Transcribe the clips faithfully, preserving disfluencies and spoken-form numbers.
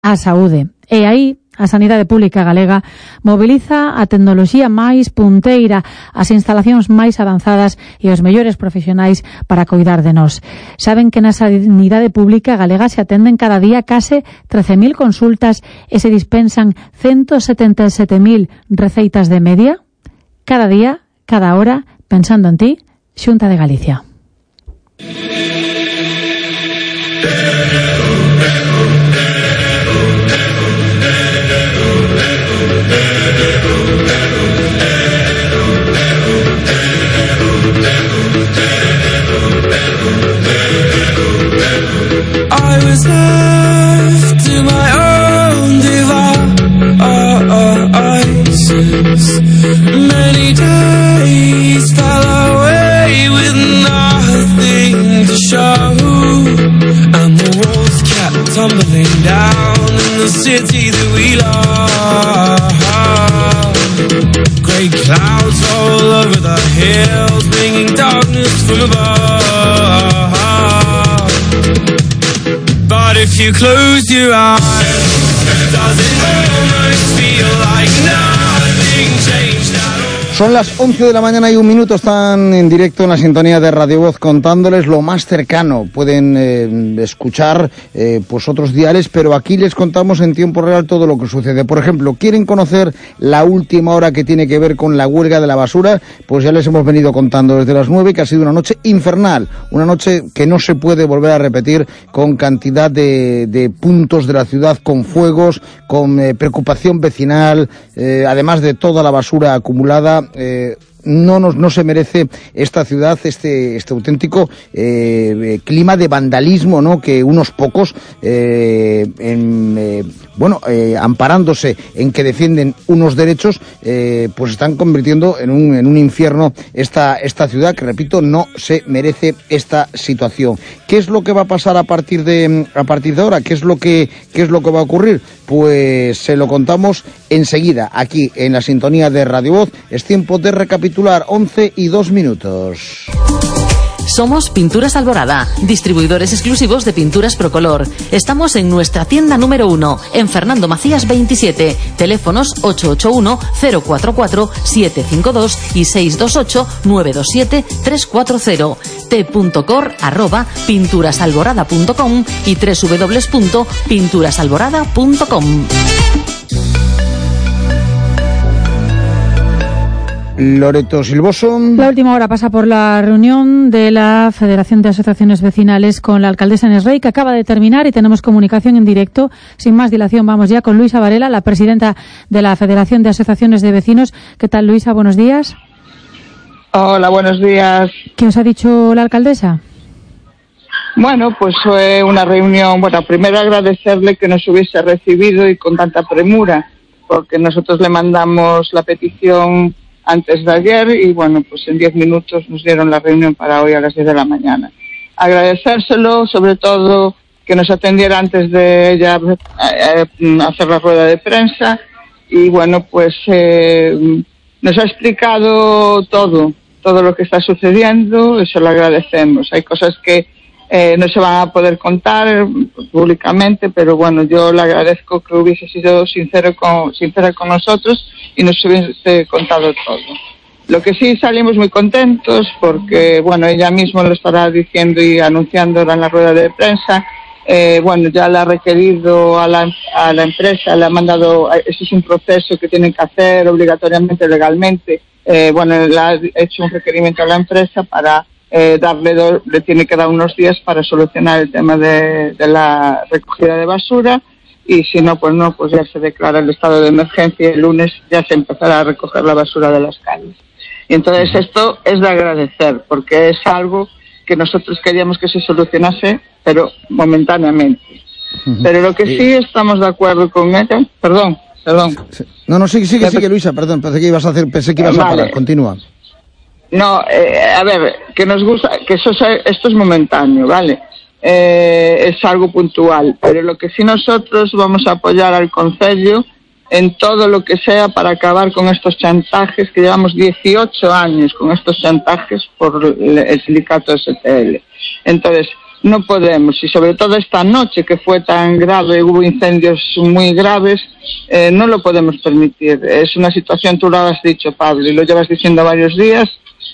a saúde. E aí a Sanidade Pública Galega mobiliza a tecnoloxía máis punteira, as instalacións máis avanzadas e os mellores profesionais para coidar de nós. Saben que na Sanidade Pública Galega se atenden cada día case trece mil consultas e se dispensan ciento setenta e sete mil receitas de media? Cada día, cada hora, pensando en ti, Xunta de Galicia. I was left to my own devices. Many days fell away with nothing to show, and the walls kept tumbling down in the city that we love. Grey clouds all over the hills, bringing darkness from above. But if you close your eyes, does it almost feel like nothing changed at all? Son las once de la mañana y un minuto, están en directo en la sintonía de Radio Voz contándoles lo más cercano. Pueden eh, escuchar eh, pues otros diales, pero aquí les contamos en tiempo real todo lo que sucede. Por ejemplo, ¿quieren conocer la última hora que tiene que ver con la huelga de la basura? Pues ya les hemos venido contando desde las nueve que ha sido una noche infernal, una noche que no se puede volver a repetir, con cantidad de, de puntos de la ciudad, con fuegos, con eh, preocupación vecinal, eh, además de toda la basura acumulada. Eh, no nos no se merece esta ciudad este este auténtico eh, clima de vandalismo, ¿no?, que unos pocos eh, en, eh, bueno eh, amparándose en que defienden unos derechos, eh, pues están convirtiendo en un en un infierno esta esta ciudad, que repito, no se merece esta situación. ¿Qué es lo que va a pasar a partir de a partir de ahora? ¿Qué es lo que qué es lo que va a ocurrir? Pues se lo contamos enseguida aquí en la sintonía de Radio Voz. Es tiempo de recapitular. Once y dos minutos. Somos Pinturas Alborada, distribuidores exclusivos de pinturas Procolor. Estamos en nuestra tienda número uno, en Fernando Macías veintisiete. Teléfonos ocho ocho uno, cero cuatro cuatro, siete cinco dos y seis dos ocho, nueve dos siete, tres cuatro cero. t.cor arroba pinturasalborada punto com y w w w punto pinturasalborada punto com. Loreto Silvoso. La última hora pasa por la reunión de la Federación de Asociaciones Vecinales con la alcaldesa Inés Rey, que acaba de terminar, y tenemos comunicación en directo. Sin más dilación, vamos ya con Luisa Varela, la presidenta de la Federación de Asociaciones de Vecinos. ¿Qué tal, Luisa? Buenos días. Hola, buenos días. ¿Qué os ha dicho la alcaldesa? Bueno, pues fue una reunión, bueno, primero agradecerle que nos hubiese recibido y con tanta premura, porque nosotros le mandamos la petición antes de ayer y bueno, pues en diez minutos nos dieron la reunión para hoy a las diez de la mañana. Agradecérselo, sobre todo que nos atendiera antes de ella eh, hacer la rueda de prensa, y bueno, pues eh, nos ha explicado todo, todo lo que está sucediendo, y se lo agradecemos. Hay cosas que eh, no se van a poder contar públicamente, pero bueno, yo le agradezco que hubiese sido sincero con, sincera con nosotros y nos hubiese contado todo. Lo que sí, salimos muy contentos porque, bueno, ella misma lo estará diciendo y anunciando ahora en la rueda de prensa. Eh, bueno, ya le ha requerido a la, a la empresa, le ha mandado, eso es un proceso que tienen que hacer obligatoriamente, legalmente. Eh, bueno, le ha hecho un requerimiento a la empresa para eh, darle, do, le tiene que dar unos días para solucionar el tema de, de la recogida de basura. Y si no, pues no, pues ya se declara el estado de emergencia y el lunes ya se empezará a recoger la basura de las calles. Y entonces esto es de agradecer, porque es algo que nosotros queríamos que se solucionase, pero momentáneamente. Uh-huh. Pero lo que sí estamos de acuerdo con ella, perdón, perdón. No, no, sigue, sigue, sigue, Luisa, perdón, pensé que ibas a hacer, pensé que ibas vale. a parar, continúa. No, eh, a ver, que nos gusta, que eso, esto es momentáneo, ¿vale? Eh, es algo puntual, pero lo que sí nosotros vamos a apoyar al Concello en todo lo que sea para acabar con estos chantajes, que llevamos dieciocho años con estos chantajes por el sindicato S T L. Entonces, no podemos, y sobre todo esta noche que fue tan grave, hubo incendios muy graves, eh, no lo podemos permitir. Es una situación, tú lo has dicho, Pablo, y lo llevas diciendo varios días,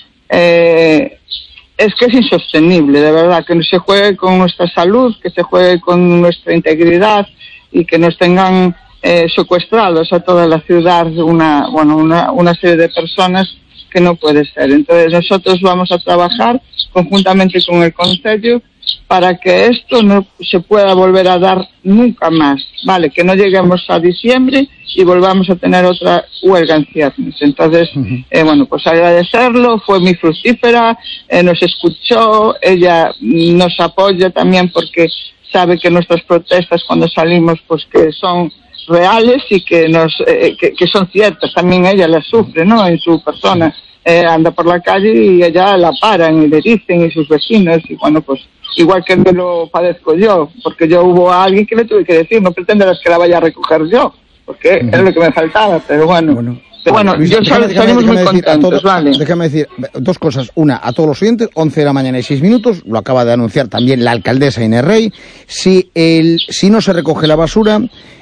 eh, es que es insostenible, de verdad, que no se juegue con nuestra salud, que se juegue con nuestra integridad y que nos tengan eh, secuestrados a toda la ciudad una, bueno, una, una serie de personas que no puede ser. Entonces nosotros vamos a trabajar conjuntamente con el Concello para que esto no se pueda volver a dar nunca más, ¿vale? Que no lleguemos a diciembre y volvamos a tener otra huelga en ciernes. Entonces, uh-huh. eh, bueno, pues agradecerlo, fue muy fructífera, eh, nos escuchó, ella nos apoya también porque sabe que nuestras protestas cuando salimos, pues que son reales y que nos eh, que, que son ciertas. También ella las sufre, ¿no? En su persona. Eh, anda por la calle y ella la paran y le dicen, y sus vecinos, y bueno, pues igual que me lo padezco yo, porque yo hubo a alguien que le tuve que decir, no pretenderás que la vaya a recoger yo, porque uh-huh. era lo que me faltaba, pero bueno. bueno. Pero bueno, Luis, yo déjame, salimos déjame, déjame muy contentos, todo, vale. Déjame decir dos cosas. Una, a todos los oyentes, once de la mañana y seis minutos, lo acaba de anunciar también la alcaldesa Inés Rey, si, el, si no se recoge la basura,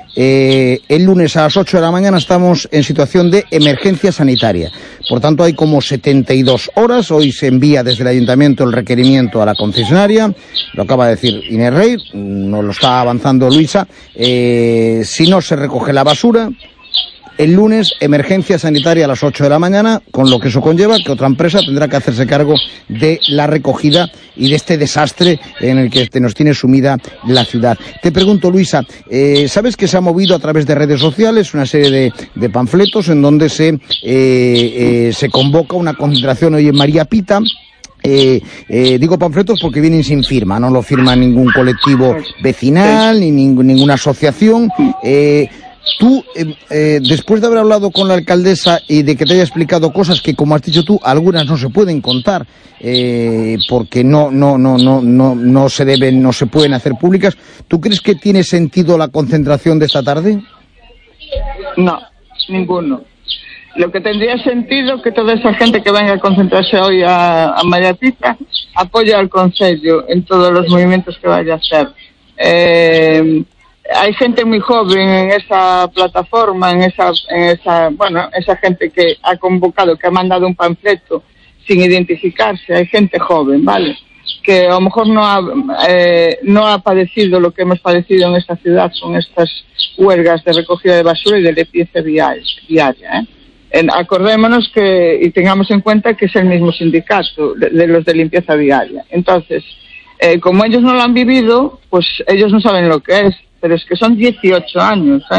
Eh, el lunes a las ocho de la mañana estamos en situación de emergencia sanitaria. Por tanto, hay como setenta y dos horas. Hoy se envía desde el ayuntamiento el requerimiento a la concesionaria. Lo acaba de decir Inés Rey, no lo está avanzando Luisa. Eh, si no se recoge la basura, el lunes, emergencia sanitaria a las ocho de la mañana, con lo que eso conlleva, que otra empresa tendrá que hacerse cargo de la recogida y de este desastre en el que nos tiene sumida la ciudad. Te pregunto, Luisa, eh, ¿sabes que se ha movido a través de redes sociales una serie de, de panfletos en donde se, eh, eh, se convoca una concentración hoy en María Pita? Eh, eh, digo panfletos porque vienen sin firma, no lo firma ningún colectivo vecinal ni ningún, ninguna asociación. Eh, Tú, eh, eh, después de haber hablado con la alcaldesa y de que te haya explicado cosas que, como has dicho tú, algunas no se pueden contar eh, porque no, no, no, no, no, no se deben, no se pueden hacer públicas, ¿tú crees que tiene sentido la concentración de esta tarde? No, ninguno. Lo que tendría sentido que toda esa gente que venga a concentrarse hoy a, a María Pita apoye al Concello en todos los movimientos que vaya a hacer. Eh, Hay gente muy joven en esa plataforma, en esa, en esa, bueno, esa gente que ha convocado, que ha mandado un panfleto sin identificarse. Hay gente joven, ¿vale? Que a lo mejor no ha, eh, no ha padecido lo que hemos padecido en esta ciudad con estas huelgas de recogida de basura y de limpieza diaria, ¿eh? En, acordémonos que, y tengamos en cuenta que es el mismo sindicato de, de los de limpieza diaria. Entonces, eh, como ellos no lo han vivido, pues ellos no saben lo que es. Pero es que son dieciocho años, ¿eh?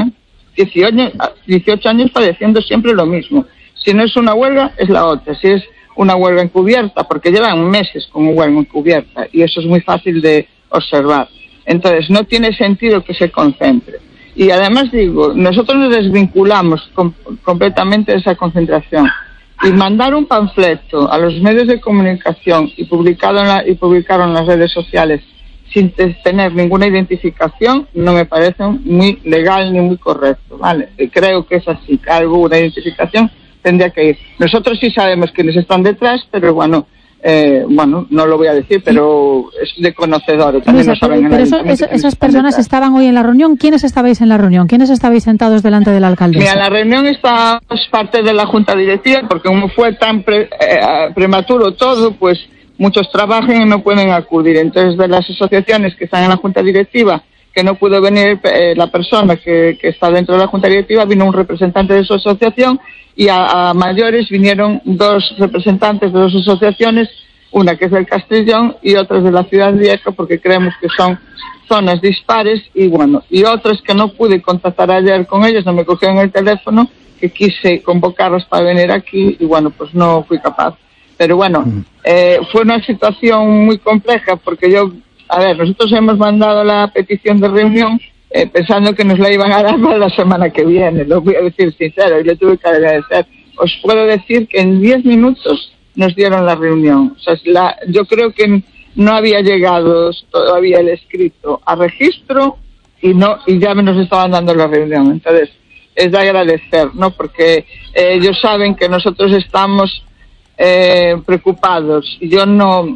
dieciocho años padeciendo siempre lo mismo. Si no es una huelga, es la otra. Si es una huelga encubierta, porque llevan meses con huelga encubierta, y eso es muy fácil de observar. Entonces, no tiene sentido que se concentre. Y además digo, nosotros nos desvinculamos com- completamente de esa concentración. Y mandar un panfleto a los medios de comunicación y, publicado en la, y publicarlo en las redes sociales sin tener ninguna identificación, no me parece muy legal ni muy correcto, ¿vale? Creo que es así, que alguna identificación tendría que ir. Nosotros sí sabemos quiénes están detrás, pero bueno, eh, bueno, no lo voy a decir, pero es de conocedor. También no sé, lo saben. Pero, pero eso, eso, esas personas detrás. Estaban hoy en la reunión. ¿Quiénes estabais en la reunión? ¿Quiénes estabais sentados delante del alcaldesa? Mira, en la reunión estábamos parte de la junta directiva, porque como fue tan pre, eh, prematuro todo, pues muchos trabajan y no pueden acudir. Entonces, de las asociaciones que están en la junta directiva, que no pudo venir eh, la persona que, que está dentro de la junta directiva, vino un representante de su asociación, y a, a mayores vinieron dos representantes de dos asociaciones, una que es del Castellón y otra es de la Ciudad Vieja, porque creemos que son zonas dispares, y bueno, y otras que no pude contactar ayer con ellos, no me cogieron el teléfono, que quise convocarlos para venir aquí, y bueno, pues no fui capaz. Pero bueno, eh, fue una situación muy compleja, porque yo, a ver, nosotros hemos mandado la petición de reunión eh, pensando que nos la iban a dar para la semana que viene, lo voy a decir sincero, y le tuve que agradecer. Os puedo decir que en diez minutos nos dieron la reunión. O sea, la, yo creo que no había llegado todavía el escrito a registro y no y ya nos estaban dando la reunión. Entonces, es de agradecer, ¿no? Porque eh, ellos saben que nosotros estamos Eh, preocupados. Yo no,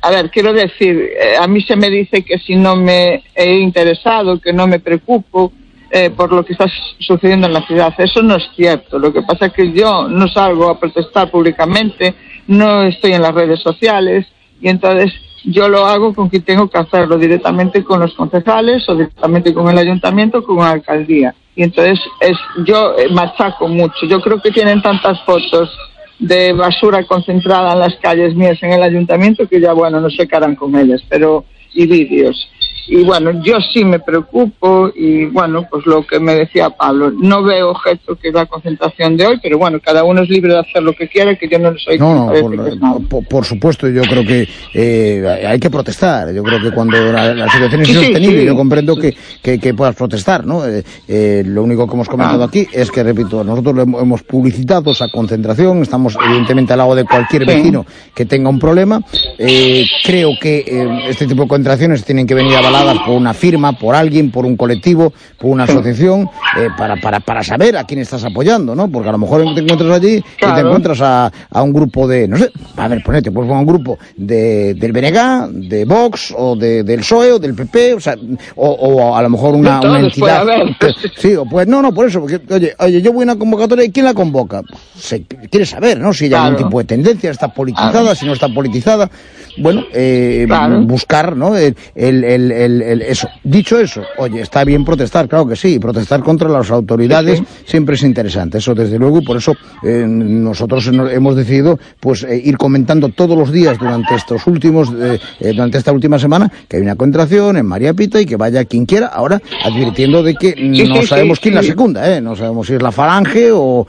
a ver, quiero decir, eh, a mí se me dice que si no me he interesado, que no me preocupo eh, por lo que está sucediendo en la ciudad. Eso no es cierto. Lo que pasa es que yo no salgo a protestar públicamente, no estoy en las redes sociales, y entonces yo lo hago con quien tengo que hacerlo, directamente con los concejales o directamente con el ayuntamiento o con la alcaldía. Y entonces es yo eh, machaco mucho. Yo creo que tienen tantas fotos de basura concentrada en las calles mías en el ayuntamiento que ya, bueno, no sé qué harán con ellas, pero y vídeos. Y bueno, yo sí me preocupo y bueno, pues lo que me decía Pablo, no veo objeto que es la concentración de hoy, pero bueno, cada uno es libre de hacer lo que quiera, que yo no soy... No, no, por, por, por supuesto, yo creo que eh, hay que protestar. Yo creo que cuando la, la situación es insostenible, sí, sí, yo comprendo sí. que, que, que puedas protestar, ¿no? Eh, eh, lo único que hemos comentado ah. aquí es que, repito, nosotros lo hemos, hemos publicitado esa concentración, estamos evidentemente al lado de cualquier sí. vecino que tenga un problema. Eh, creo que eh, este tipo de concentraciones tienen que venir avaladas por una firma, por alguien, por un colectivo, por una asociación, eh, para, para, para saber a quién estás apoyando, ¿no? Porque a lo mejor te encuentras allí claro. y te encuentras a, a un grupo de, no sé, a ver, ponete, pues a un grupo de, del B N G, de Vox, o de, del P S O E, o del P P, o sea, o, o a lo mejor una, una entidad. Que, sí, o pues, no, no, por eso, porque, oye, oye, yo voy a una convocatoria, ¿y quién la convoca? Se quiere saber, ¿no? Si hay claro. algún tipo de tendencia, está politizada, claro. si no está politizada. Bueno, eh, claro. buscar, ¿no? El, el, el, el, el, eso. Dicho eso, oye, está bien protestar, claro que sí, protestar contra las autoridades sí, sí. siempre es interesante, eso desde luego, y por eso eh, nosotros hemos decidido pues eh, ir comentando todos los días durante estos últimos, eh, eh, durante esta última semana, que hay una concentración en María Pita y que vaya quien quiera, ahora advirtiendo de que sí, no sí, sabemos sí, quién sí. la secunda, ¿eh? No sabemos si es la Falange o,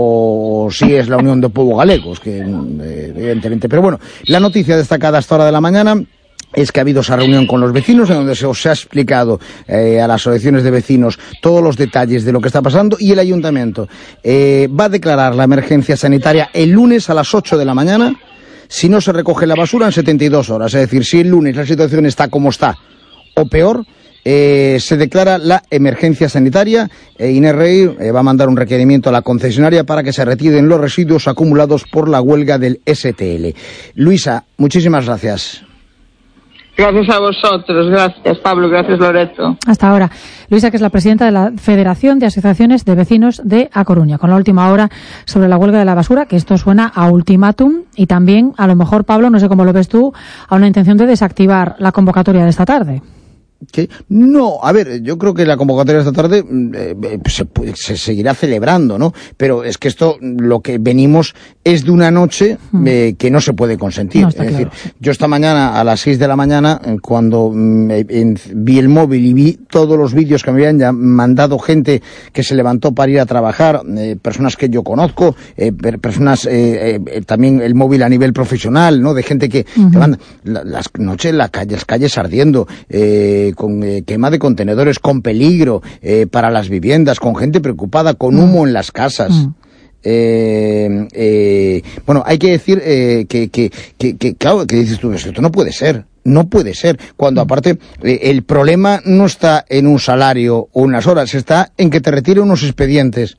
o si es la Unión de Pueblos Galegos, que eh, evidentemente, pero bueno, la noticia destacada a esta hora de la mañana es que ha habido esa reunión con los vecinos en donde se os ha explicado eh, a las asociaciones de vecinos todos los detalles de lo que está pasando, y el ayuntamiento eh, va a declarar la emergencia sanitaria el lunes a las ocho de la mañana si no se recoge la basura en setenta y dos horas. Es decir, si el lunes la situación está como está o peor, Eh, se declara la emergencia sanitaria e INRI eh, va a mandar un requerimiento a la concesionaria para que se retiren los residuos acumulados por la huelga del S T L. Luisa, muchísimas gracias. Gracias a vosotros, gracias Pablo, gracias Loreto. Hasta ahora. Luisa, que es la presidenta de la Federación de Asociaciones de Vecinos de A Coruña, con la última hora sobre la huelga de la basura, que esto suena a ultimátum y también, a lo mejor, Pablo, no sé cómo lo ves tú, a una intención de desactivar la convocatoria de esta tarde. ¿Qué? No, a ver, yo creo que la convocatoria de esta tarde eh, se, se seguirá celebrando, ¿no? Pero es que esto, lo que venimos es de una noche eh, que no se puede consentir. No, es decir, claro. Yo esta mañana, a las seis de la mañana, cuando eh, en, vi el móvil y vi todos los vídeos que me habían ya mandado gente que se levantó para ir a trabajar, eh, personas que yo conozco, eh, personas, eh, eh, también el móvil a nivel profesional, ¿no? De gente que, uh-huh. que manda la, las noches, la calle, las calles ardiendo, eh, con eh, quema de contenedores, con peligro eh, para las viviendas, con gente preocupada, con humo mm. en las casas. Mm. Eh, eh, bueno, hay que decir eh, que, que, que, que, claro, que dices tú, esto no puede ser. No puede ser, cuando aparte eh, el problema no está en un salario o unas horas, está en que te retire unos expedientes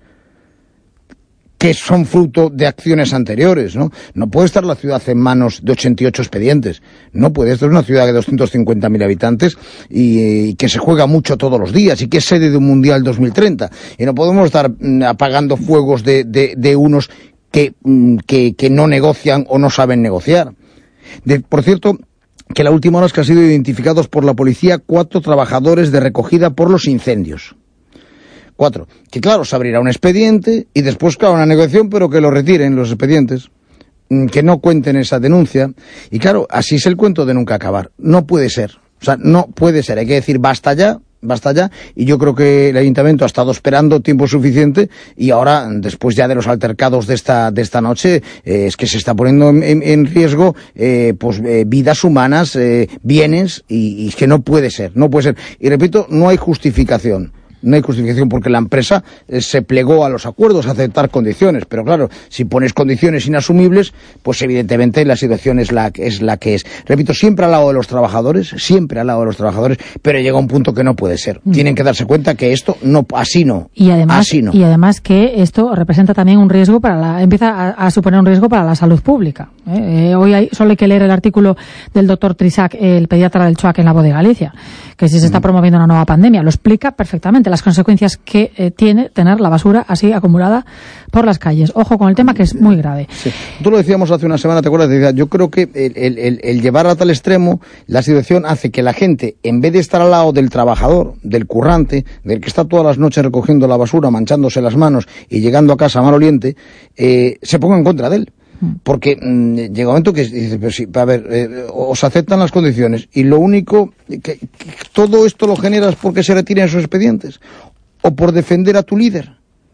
que son fruto de acciones anteriores, ¿no? No puede estar la ciudad en manos de ochenta y ocho expedientes. No puede. Esto es una ciudad de doscientos cincuenta mil habitantes y, y que se juega mucho todos los días y que es sede de un Mundial dos mil treinta. Y no podemos estar mm, apagando fuegos de, de, de unos que, mm, que, que no negocian o no saben negociar. De, por cierto, que la última hora es que han sido identificados por la policía cuatro trabajadores de recogida por los incendios. Cuatro. Que claro, se abrirá un expediente y después, claro, una negociación, pero que lo retiren los expedientes, que no cuenten esa denuncia. Y claro, así es el cuento de nunca acabar. No puede ser. O sea, no puede ser. Hay que decir basta ya, basta ya. Y yo creo que el ayuntamiento ha estado esperando tiempo suficiente y ahora, después ya de los altercados de esta de esta noche, eh, es que se está poniendo en, en, en riesgo eh, pues eh, vidas humanas, eh, bienes, y, y es que no puede ser, no puede ser. Y repito, no hay justificación no hay justificación porque la empresa eh, se plegó a los acuerdos a aceptar condiciones, pero claro, si pones condiciones inasumibles, pues evidentemente la situación es la, es la que es. Repito, siempre al lado de los trabajadores, siempre al lado de los trabajadores, pero llega un punto que no puede ser. Mm. Tienen que darse cuenta que esto no, así no, y además, así no. Y además que esto representa también un riesgo para la, empieza a, a suponer un riesgo para la salud pública. ¿eh? Eh, hoy hay, solo hay que leer el artículo del doctor Trisac, el pediatra del Chuac en La Voz de Galicia, que si se está promoviendo una nueva pandemia, lo explica perfectamente, las consecuencias que eh, tiene tener la basura así acumulada por las calles. Ojo con el tema, que es muy grave. Sí. Tú lo decíamos hace una semana, ¿te acuerdas? Decía, yo creo que el, el, el, el llevar a tal extremo la situación hace que la gente, en vez de estar al lado del trabajador, del currante, del que está todas las noches recogiendo la basura, manchándose las manos y llegando a casa maloliente, eh, se ponga en contra de él. Porque mmm, llega un momento que dice, pero sí, a ver, eh, os aceptan las condiciones y lo único que, que todo esto lo generas porque se retiren esos expedientes o por defender a tu líder.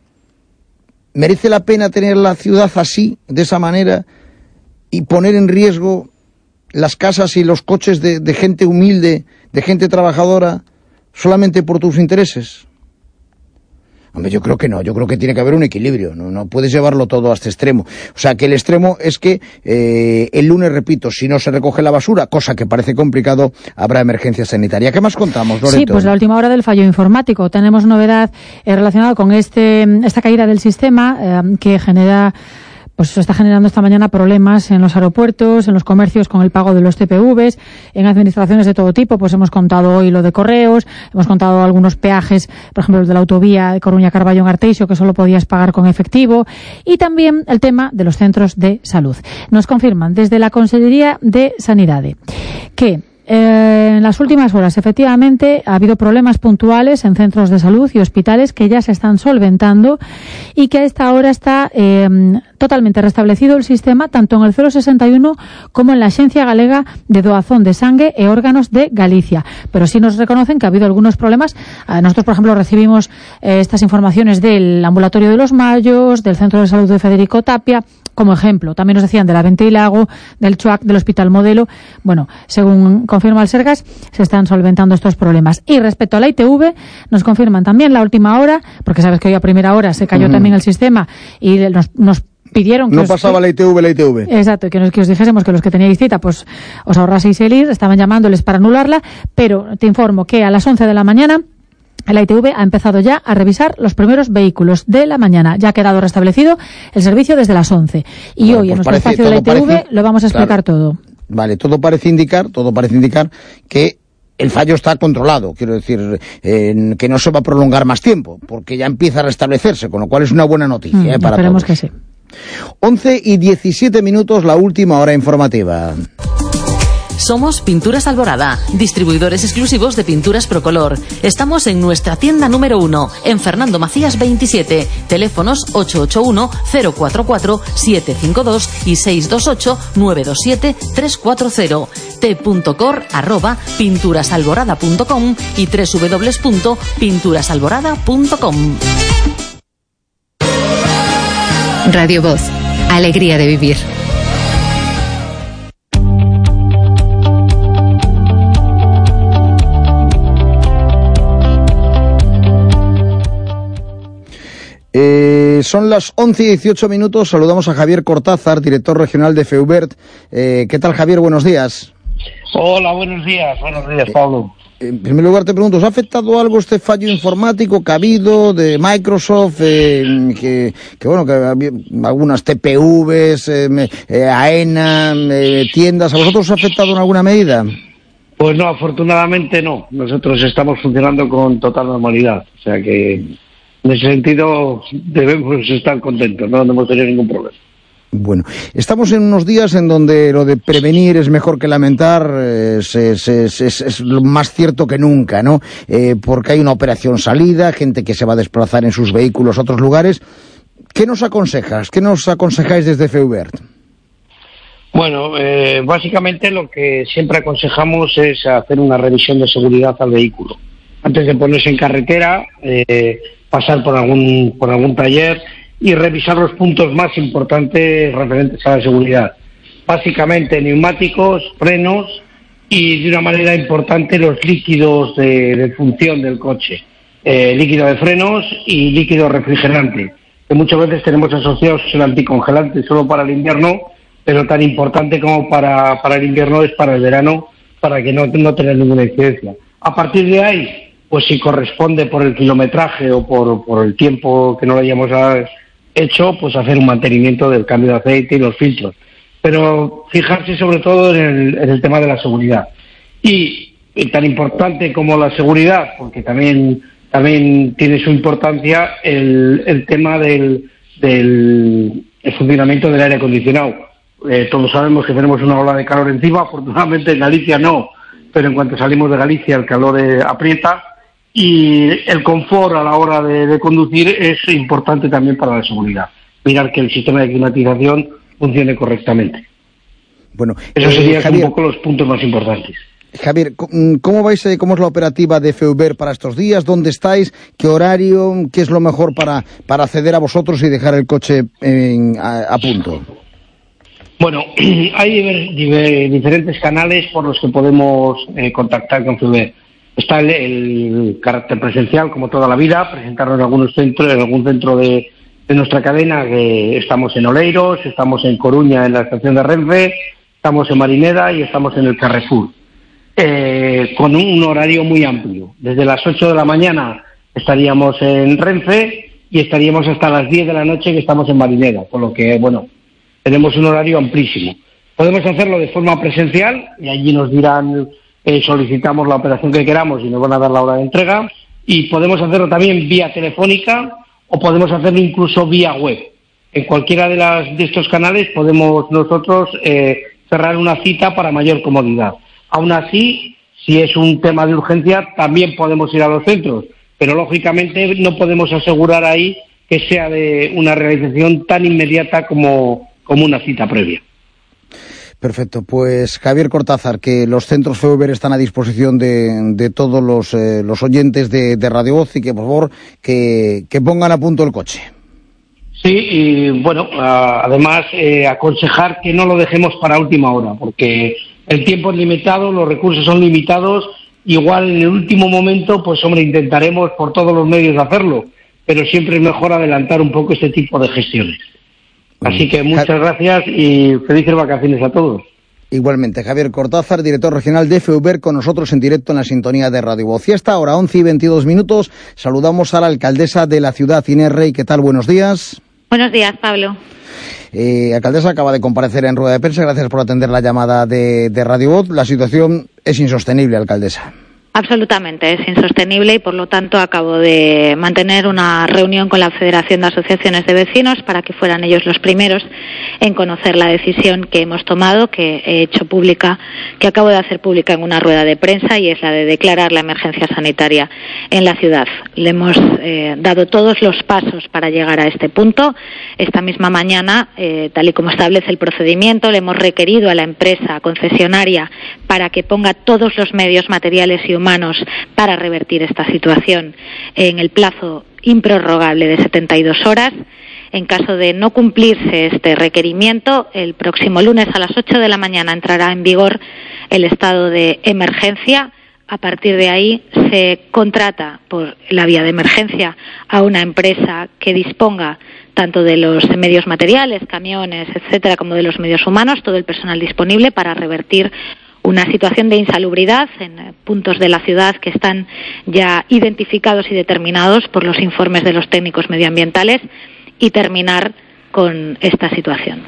¿Merece la pena tener la ciudad así, de esa manera, y poner en riesgo las casas y los coches de, de gente humilde, de gente trabajadora, solamente por tus intereses? Hombre, yo creo que no, yo creo que tiene que haber un equilibrio, no, no puedes llevarlo todo a este extremo. O sea, que el extremo es que eh, el lunes, repito, si no se recoge la basura, cosa que parece complicado, habrá emergencia sanitaria. ¿Qué más contamos, Loreto? Sí, pues la última hora del fallo informático. Tenemos novedad eh, relacionada con este esta caída del sistema eh, que genera... Pues está generando esta mañana problemas en los aeropuertos, en los comercios con el pago de los T P Vs, en administraciones de todo tipo. Pues hemos contado hoy lo de correos, hemos contado algunos peajes, por ejemplo, el de la autovía de Coruña-Carballo en Arteixo, que solo podías pagar con efectivo, y también el tema de los centros de salud. Nos confirman desde la Consellería de Sanidade que Eh, en las últimas horas, efectivamente, ha habido problemas puntuales en centros de salud y hospitales que ya se están solventando y que a esta hora está eh, totalmente restablecido el sistema, tanto en el cero sesenta y uno como en la Axencia Galega de Doazón de Sangue e Órganos de Galicia. Pero sí nos reconocen que ha habido algunos problemas. Eh, nosotros, por ejemplo, recibimos eh, estas informaciones del Ambulatorio de los Mayos, del Centro de Salud de Federico Tapia, como ejemplo. También nos decían de la Vente y Lago, del Chuac, del Hospital Modelo. Bueno, según confirma el Sergas, se están solventando estos problemas. Y respecto a la I T V, nos confirman también la última hora, porque sabes que hoy a primera hora se cayó uh-huh. también el sistema y nos, nos pidieron que no os, pasaba que, la I T V, la I T V. Exacto, que, nos, que os dijésemos que los que teníais cita, pues os ahorraseis el ir, estaban llamándoles para anularla, pero te informo que a las once de la mañana la I T V ha empezado ya a revisar los primeros vehículos de la mañana. Ya ha quedado restablecido el servicio desde las once. Y bueno, hoy pues en nuestro espacio de la I T V parece, lo vamos a explicar claro, todo. Vale, todo parece indicar, todo parece indicar que el fallo está controlado, quiero decir, eh, que no se va a prolongar más tiempo, porque ya empieza a restablecerse, con lo cual es una buena noticia mm, eh, para esperemos todos. Que sí. once y diecisiete minutos, la última hora informativa. Somos Pinturas Alborada, distribuidores exclusivos de pinturas Procolor. Estamos en nuestra tienda número uno, en Fernando Macías veintisiete. Teléfonos ocho ocho uno, cero cuatro cuatro, siete cinco dos y seis dos ocho, nueve dos siete, tres cuatro cero. t.cor arroba pinturasalborada punto com y doble u doble u doble u punto pinturasalborada punto com. Radio Voz, alegría de vivir. Eh, son las once y dieciocho minutos, saludamos a Javier Cortázar, director regional de Feubert. Eh, ¿Qué tal, Javier? Buenos días. Hola, buenos días, buenos días, Pablo. Eh, en primer lugar te pregunto, ¿os ha afectado algo este fallo informático que ha habido de Microsoft, eh, que, que bueno, que había algunas T P Vs, eh, eh, AENA, eh, tiendas, ¿a vosotros os ha afectado en alguna medida? Pues no, afortunadamente no. Nosotros estamos funcionando con total normalidad, o sea que en ese sentido debemos estar contentos, no, no hemos tenido ningún problema. Bueno, estamos en unos días en donde lo de prevenir es mejor que lamentar, es, es, es, es, es más cierto que nunca, ¿no? Eh, porque hay una operación salida, gente que se va a desplazar en sus vehículos a otros lugares. ¿Qué nos aconsejas? ¿Qué nos aconsejáis desde Feubert? Bueno, eh, básicamente lo que siempre aconsejamos es hacer una revisión de seguridad al vehículo. Antes de ponerse en carretera, eh, pasar por algún por algún taller y revisar los puntos más importantes referentes a la seguridad. Básicamente neumáticos, frenos y de una manera importante los líquidos de, de función del coche. eh, líquido de frenos y líquido refrigerante, que muchas veces tenemos asociados el anticongelante solo para el invierno, pero tan importante como para, para el invierno es para el verano, para que no, no tenga ninguna incidencia. A partir de ahí, pues si corresponde por el kilometraje o por, por el tiempo que no lo hayamos hecho, pues hacer un mantenimiento del cambio de aceite y los filtros. Pero fijarse sobre todo en el, en el tema de la seguridad. Y, y tan importante como la seguridad, porque también, también tiene su importancia el, el tema del, del el funcionamiento del aire acondicionado. Eh, todos sabemos que tenemos una ola de calor encima, afortunadamente en Galicia no, pero en cuanto salimos de Galicia el calor eh, aprieta, y el confort a la hora de, de conducir es importante también para la seguridad. Mirar que el sistema de climatización funcione correctamente. Bueno, esos serían eh, Javier, un poco los puntos más importantes. Javier, ¿cómo vais? ¿Cómo es la operativa de Feuber para estos días? ¿Dónde estáis? ¿Qué horario? ¿Qué es lo mejor para, para acceder a vosotros y dejar el coche en, a, a punto? Bueno, hay diver, diferentes canales por los que podemos eh, contactar con Feuber. Está el, el carácter presencial, como toda la vida, presentarnos en algunos centros, en algún centro de, de nuestra cadena, que estamos en Oleiros, estamos en Coruña, en la estación de Renfe, estamos en Marineda y estamos en el Carrefour, eh, con un horario muy amplio. Desde las ocho de la mañana estaríamos en Renfe y estaríamos hasta las diez de la noche que estamos en Marineda, con lo que, bueno, tenemos un horario amplísimo. Podemos hacerlo de forma presencial y allí nos dirán, eh, solicitamos la operación que queramos y nos van a dar la hora de entrega, y podemos hacerlo también vía telefónica o podemos hacerlo incluso vía web. En cualquiera de, las, de estos canales podemos nosotros eh, cerrar una cita para mayor comodidad. Aún así, si es un tema de urgencia, también podemos ir a los centros, pero lógicamente no podemos asegurar ahí que sea de una realización tan inmediata como como una cita previa. Perfecto, pues Javier Cortázar, que los centros Feuber están a disposición de, de todos los, eh, los oyentes de, de Radio Voz, y que por favor que, que pongan a punto el coche. Sí, y bueno, uh, además eh, aconsejar que no lo dejemos para última hora, porque el tiempo es limitado, los recursos son limitados, igual en el último momento, pues hombre, intentaremos por todos los medios hacerlo, pero siempre es mejor adelantar un poco este tipo de gestiones. Así que muchas gracias y felices vacaciones a todos. Igualmente, Javier Cortázar, director regional de Feuber, con nosotros en directo en la sintonía de Radio Voz. Y hasta ahora, once y veintidós minutos, saludamos a la alcaldesa de la ciudad, Inés Rey. ¿Qué tal? Buenos días. Buenos días, Pablo. Eh, alcaldesa, acaba de comparecer en rueda de prensa. Gracias por atender la llamada de, de Radio Voz. La situación es insostenible, alcaldesa. Absolutamente, es insostenible y por lo tanto acabo de mantener una reunión con la Federación de Asociaciones de Vecinos para que fueran ellos los primeros en conocer la decisión que hemos tomado, que he hecho pública, que acabo de hacer pública en una rueda de prensa, y es la de declarar la emergencia sanitaria en la ciudad. Le hemos eh, dado todos los pasos para llegar a este punto. Esta misma mañana, eh, tal y como establece el procedimiento, le hemos requerido a la empresa concesionaria para que ponga todos los medios materiales y humanos para revertir esta situación en el plazo improrrogable de setenta y dos horas. En caso de no cumplirse este requerimiento, el próximo lunes a las ocho de la mañana entrará en vigor el estado de emergencia. A partir de ahí se contrata por la vía de emergencia a una empresa que disponga tanto de los medios materiales, camiones, etcétera, como de los medios humanos, todo el personal disponible para revertir una situación de insalubridad en puntos de la ciudad que están ya identificados y determinados por los informes de los técnicos medioambientales, y terminar con esta situación.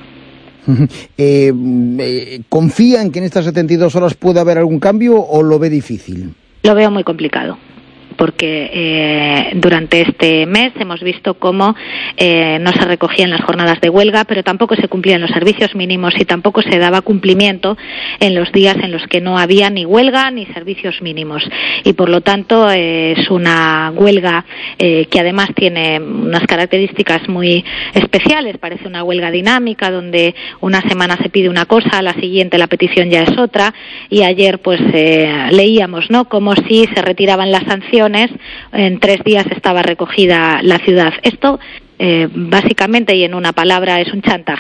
Eh, eh, ¿Confía en que en estas setenta y dos horas puede haber algún cambio o lo ve difícil? Lo veo muy complicado, porque eh, durante este mes hemos visto cómo eh, no se recogían las jornadas de huelga, pero tampoco se cumplían los servicios mínimos y tampoco se daba cumplimiento en los días en los que no había ni huelga ni servicios mínimos. Y por lo tanto eh, es una huelga eh, que además tiene unas características muy especiales. Parece una huelga dinámica donde una semana se pide una cosa, a la siguiente la petición ya es otra, y ayer pues eh, leíamos, ¿no?, como si se retiraban las sanciones, en tres días estaba recogida la ciudad. Esto, eh, básicamente y en una palabra, es un chantaje,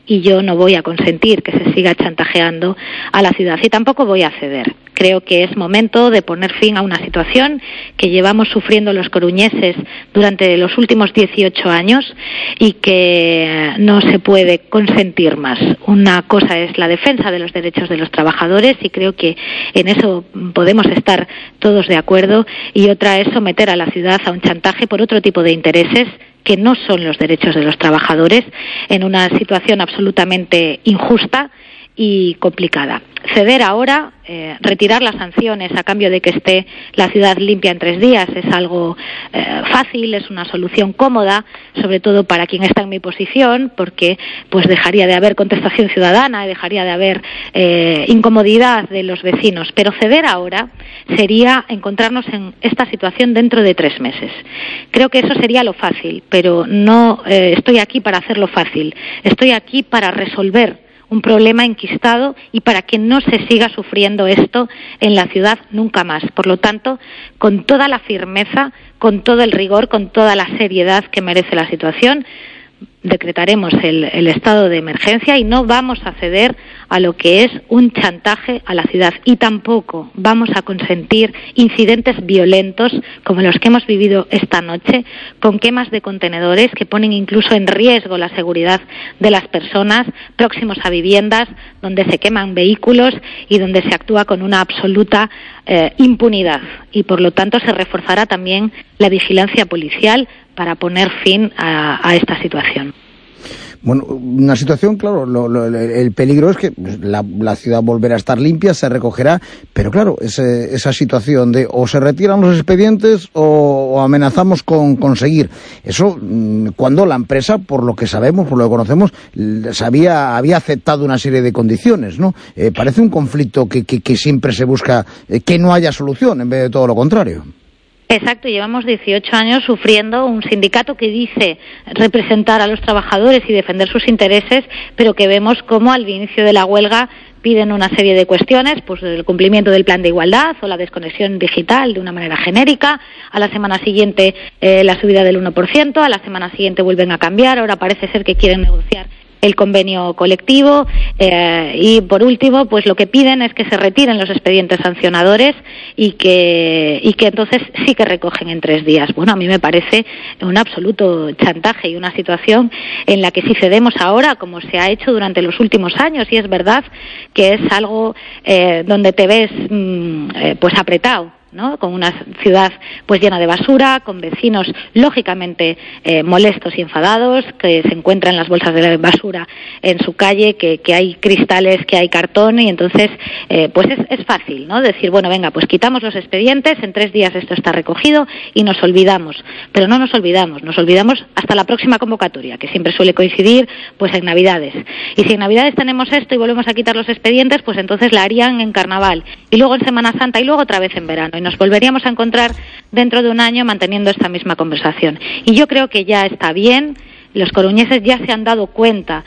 y yo no voy a consentir que se siga chantajeando a la ciudad y tampoco voy a ceder. Creo que es momento de poner fin a una situación que llevamos sufriendo los coruñeses durante los últimos dieciocho años y que no se puede consentir más. Una cosa es la defensa de los derechos de los trabajadores y creo que en eso podemos estar todos de acuerdo, y otra es someter a la ciudad a un chantaje por otro tipo de intereses que no son los derechos de los trabajadores en una situación absolutamente injusta y complicada. Ceder ahora, eh, retirar las sanciones a cambio de que esté la ciudad limpia en tres días es algo eh, fácil, es una solución cómoda, sobre todo para quien está en mi posición, porque pues dejaría de haber contestación ciudadana, dejaría de haber eh, incomodidad de los vecinos. Pero ceder ahora sería encontrarnos en esta situación dentro de tres meses. Creo que eso sería lo fácil, pero no eh, estoy aquí para hacerlo fácil. Estoy aquí para resolver un problema enquistado y para que no se siga sufriendo esto en la ciudad nunca más. Por lo tanto, con toda la firmeza, con todo el rigor, con toda la seriedad que merece la situación, decretaremos el, el estado de emergencia y no vamos a ceder a lo que es un chantaje a la ciudad, y tampoco vamos a consentir incidentes violentos como los que hemos vivido esta noche, con quemas de contenedores que ponen incluso en riesgo la seguridad de las personas próximos a viviendas, donde se queman vehículos y donde se actúa con una absoluta eh, impunidad, y por lo tanto se reforzará también la vigilancia policial para poner fin a, a esta situación. Bueno, una situación, claro, lo, lo, el peligro es que la, la ciudad volverá a estar limpia, se recogerá, pero claro, ese, esa situación de o se retiran los expedientes o, o amenazamos con conseguir. Eso, cuando la empresa, por lo que sabemos, por lo que conocemos, sabía, había aceptado una serie de condiciones, ¿no? Eh, parece un conflicto que, que, que siempre se busca eh, que no haya solución, en vez de todo lo contrario. Exacto, llevamos dieciocho años sufriendo un sindicato que dice representar a los trabajadores y defender sus intereses, pero que vemos como al inicio de la huelga piden una serie de cuestiones, pues el cumplimiento del plan de igualdad o la desconexión digital de una manera genérica, a la semana siguiente eh, la subida del uno por ciento, a la semana siguiente vuelven a cambiar, ahora parece ser que quieren negociar el convenio colectivo eh, y por último pues lo que piden es que se retiren los expedientes sancionadores y que y que entonces sí que recogen en tres días. Bueno, a mí me parece un absoluto chantaje y una situación en la que si cedemos ahora, como se ha hecho durante los últimos años, y es verdad que es algo eh, donde te ves mm, eh, pues apretado, ¿no? Con una ciudad pues llena de basura, con vecinos lógicamente eh, molestos y enfadados, que se encuentran las bolsas de basura en su calle, que, que hay cristales, que hay cartón, y entonces eh, pues es, es fácil, ¿no? Decir, bueno, venga, pues quitamos los expedientes, en tres días esto está recogido y nos olvidamos. Pero no nos olvidamos, nos olvidamos hasta la próxima convocatoria, que siempre suele coincidir pues en Navidades. Y si en Navidades tenemos esto y volvemos a quitar los expedientes, pues entonces la harían en Carnaval, y luego en Semana Santa, y luego otra vez en verano. Y nos volveríamos a encontrar dentro de un año manteniendo esta misma conversación. Y yo creo que ya está bien, los coruñeses ya se han dado cuenta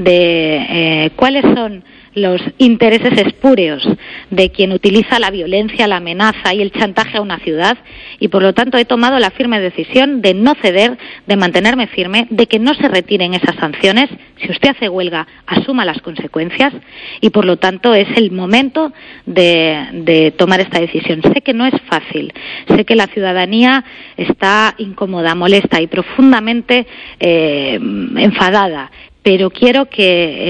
de eh, cuáles son los intereses espúreos de quien utiliza la violencia, la amenaza y el chantaje a una ciudad, y por lo tanto he tomado la firme decisión de no ceder, de mantenerme firme, de que no se retiren esas sanciones. Si usted hace huelga, asuma las consecuencias, y por lo tanto es el momento de, de tomar esta decisión. Sé que no es fácil, sé que la ciudadanía está incómoda, molesta y profundamente eh, enfadada, pero quiero que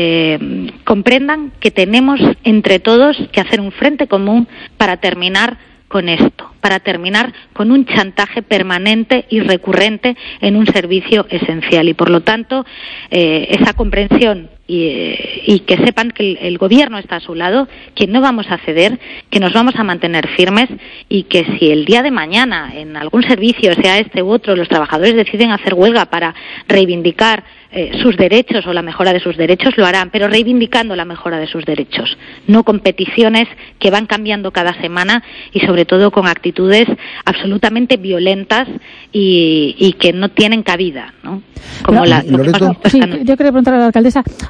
eh, comprendan que tenemos entre todos que hacer un frente común para terminar con esto, para terminar con un chantaje permanente y recurrente en un servicio esencial. Y por lo tanto, eh, esa comprensión y, eh, y que sepan que el, el gobierno está a su lado, que no vamos a ceder, que nos vamos a mantener firmes, y que si el día de mañana en algún servicio, sea este u otro, los trabajadores deciden hacer huelga para reivindicar eh, sus derechos o la mejora de sus derechos, lo harán, pero reivindicando la mejora de sus derechos, no con peticiones que van cambiando cada semana y sobre todo con actitudes absolutamente violentas y, y que no tienen cabida, ¿no? Como no, la, lo que Loreto. pasó, sí, yo quería preguntar a la alcaldesa,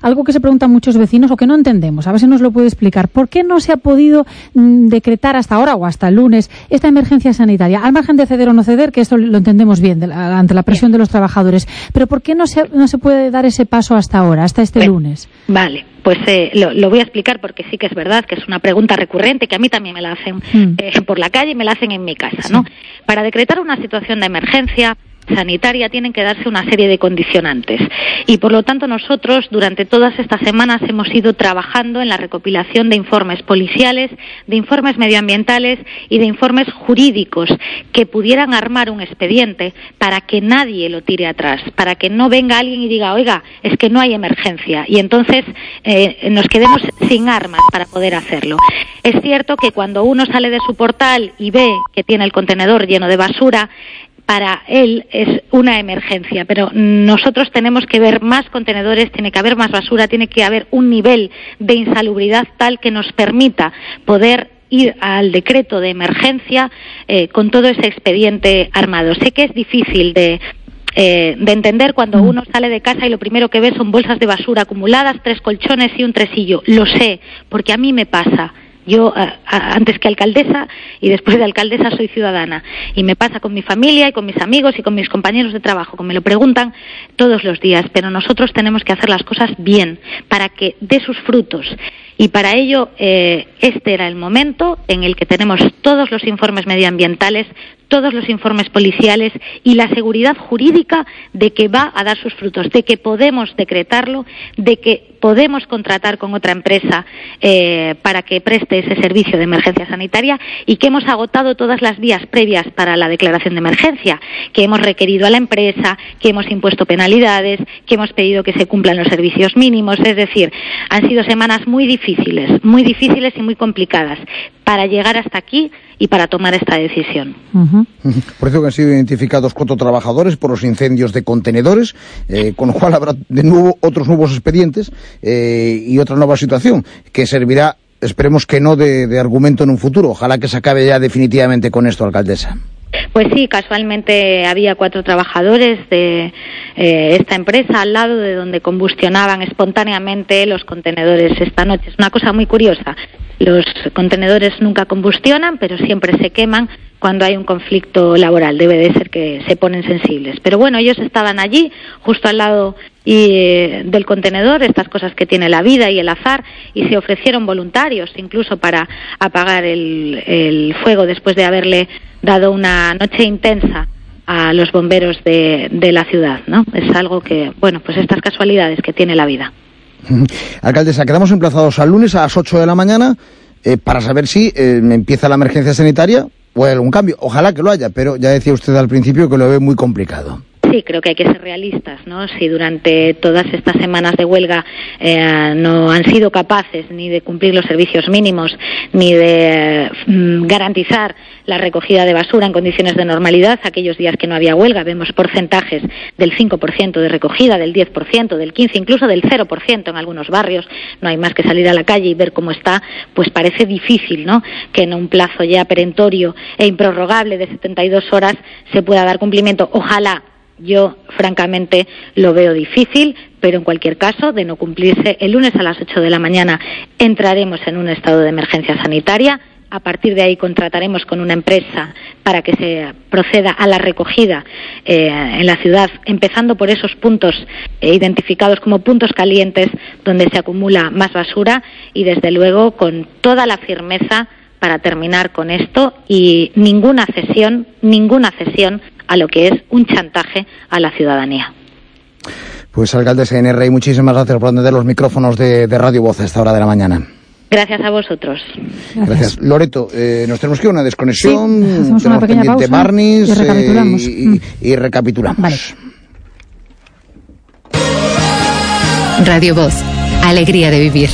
algo que se preguntan muchos vecinos o que no entendemos, a ver si nos lo puede explicar. ¿Por qué no se ha podido mm, decretar hasta ahora o hasta el lunes esta emergencia sanitaria? Al margen de ceder o no ceder, que esto lo entendemos bien de la, ante la presión de los trabajadores, pero ¿por qué no se, no se puede dar ese paso hasta ahora, hasta este Bueno, lunes? Vale, pues eh, lo, lo voy a explicar porque sí que es verdad que es una pregunta recurrente que a mí también me la hacen mm. eh, por la calle y me la hacen en mi casa, sí. ¿no? Para decretar una situación de emergencia sanitaria tienen que darse una serie de condicionantes y por lo tanto nosotros durante todas estas semanas hemos ido trabajando en la recopilación de informes policiales, de informes medioambientales y de informes jurídicos que pudieran armar un expediente para que nadie lo tire atrás, para que no venga alguien y diga, oiga, es que no hay emergencia y entonces eh, nos quedemos sin armas para poder hacerlo. Es cierto que cuando uno sale de su portal y ve que tiene el contenedor lleno de basura, para él es una emergencia, pero nosotros tenemos que ver más contenedores, tiene que haber más basura, tiene que haber un nivel de insalubridad tal que nos permita poder ir al decreto de emergencia eh, con todo ese expediente armado. Sé que es difícil de Eh, de entender cuando uno sale de casa y lo primero que ve son bolsas de basura acumuladas, tres colchones y un tresillo. Lo sé, porque a mí me pasa. Yo, a, a, antes que alcaldesa y después de alcaldesa, soy ciudadana. Y me pasa con mi familia y con mis amigos y con mis compañeros de trabajo, que me lo preguntan todos los días. Pero nosotros tenemos que hacer las cosas bien para que dé sus frutos. Y para ello, eh, este era el momento en el que tenemos todos los informes medioambientales, todos los informes policiales y la seguridad jurídica de que va a dar sus frutos, de que podemos decretarlo, de que podemos contratar con otra empresa eh, para que preste ese servicio de emergencia sanitaria y que hemos agotado todas las vías previas para la declaración de emergencia, que hemos requerido a la empresa, que hemos impuesto penalidades, que hemos pedido que se cumplan los servicios mínimos. Es decir, han sido semanas muy difíciles, muy difíciles y muy complicadas para llegar hasta aquí y para tomar esta decisión. Uh-huh. Por eso que han sido identificados cuatro trabajadores por los incendios de contenedores, eh, con lo cual habrá de nuevo otros nuevos expedientes eh, y otra nueva situación que servirá, esperemos que no, de, de argumento en un futuro. Ojalá que se acabe ya definitivamente con esto, alcaldesa. Pues sí, casualmente había cuatro trabajadores de eh, esta empresa al lado de donde combustionaban espontáneamente los contenedores esta noche. Es una cosa muy curiosa. Los contenedores nunca combustionan, pero siempre se queman cuando hay un conflicto laboral. Debe de ser que se ponen sensibles. Pero bueno, ellos estaban allí, justo al lado y, eh, del contenedor, estas cosas que tiene la vida y el azar, y se ofrecieron voluntarios incluso para apagar el, el fuego después de haberle dado una noche intensa a los bomberos de, de la ciudad, ¿no? Es algo que, bueno, pues estas casualidades que tiene la vida. Alcaldesa, quedamos emplazados al lunes a las ocho de la mañana eh, para saber si eh, empieza la emergencia sanitaria o hay algún cambio. Ojalá que lo haya, pero ya decía usted al principio que lo ve muy complicado. Sí, creo que hay que ser realistas, ¿no? Si durante todas estas semanas de huelga eh, no han sido capaces ni de cumplir los servicios mínimos, ni de eh, garantizar la recogida de basura en condiciones de normalidad, aquellos días que no había huelga, vemos porcentajes del cinco por ciento de recogida, del diez por ciento, del quince por ciento, incluso del cero por ciento en algunos barrios, no hay más que salir a la calle y ver cómo está, pues parece difícil, ¿no?, que en un plazo ya perentorio e improrrogable de setenta y dos horas se pueda dar cumplimiento. Ojalá. Yo, francamente, lo veo difícil, pero en cualquier caso, de no cumplirse, el lunes a las ocho de la mañana entraremos en un estado de emergencia sanitaria. A partir de ahí contrataremos con una empresa para que se proceda a la recogida eh, en la ciudad, empezando por esos puntos eh, identificados como puntos calientes donde se acumula más basura y, desde luego, con toda la firmeza para terminar con esto y ninguna cesión, ninguna cesión a lo que es un chantaje a la ciudadanía. Pues, alcaldesa N R I, muchísimas gracias por atender los micrófonos de, de Radio Voz a esta hora de la mañana. Gracias a vosotros. Gracias. Gracias. Loreto, eh, nos tenemos que ir a una desconexión, sí, hacemos una pequeña pausa Barnis, y recapitulamos. Eh, y, y, y recapitulamos. Vale. Radio Voz, alegría de vivir.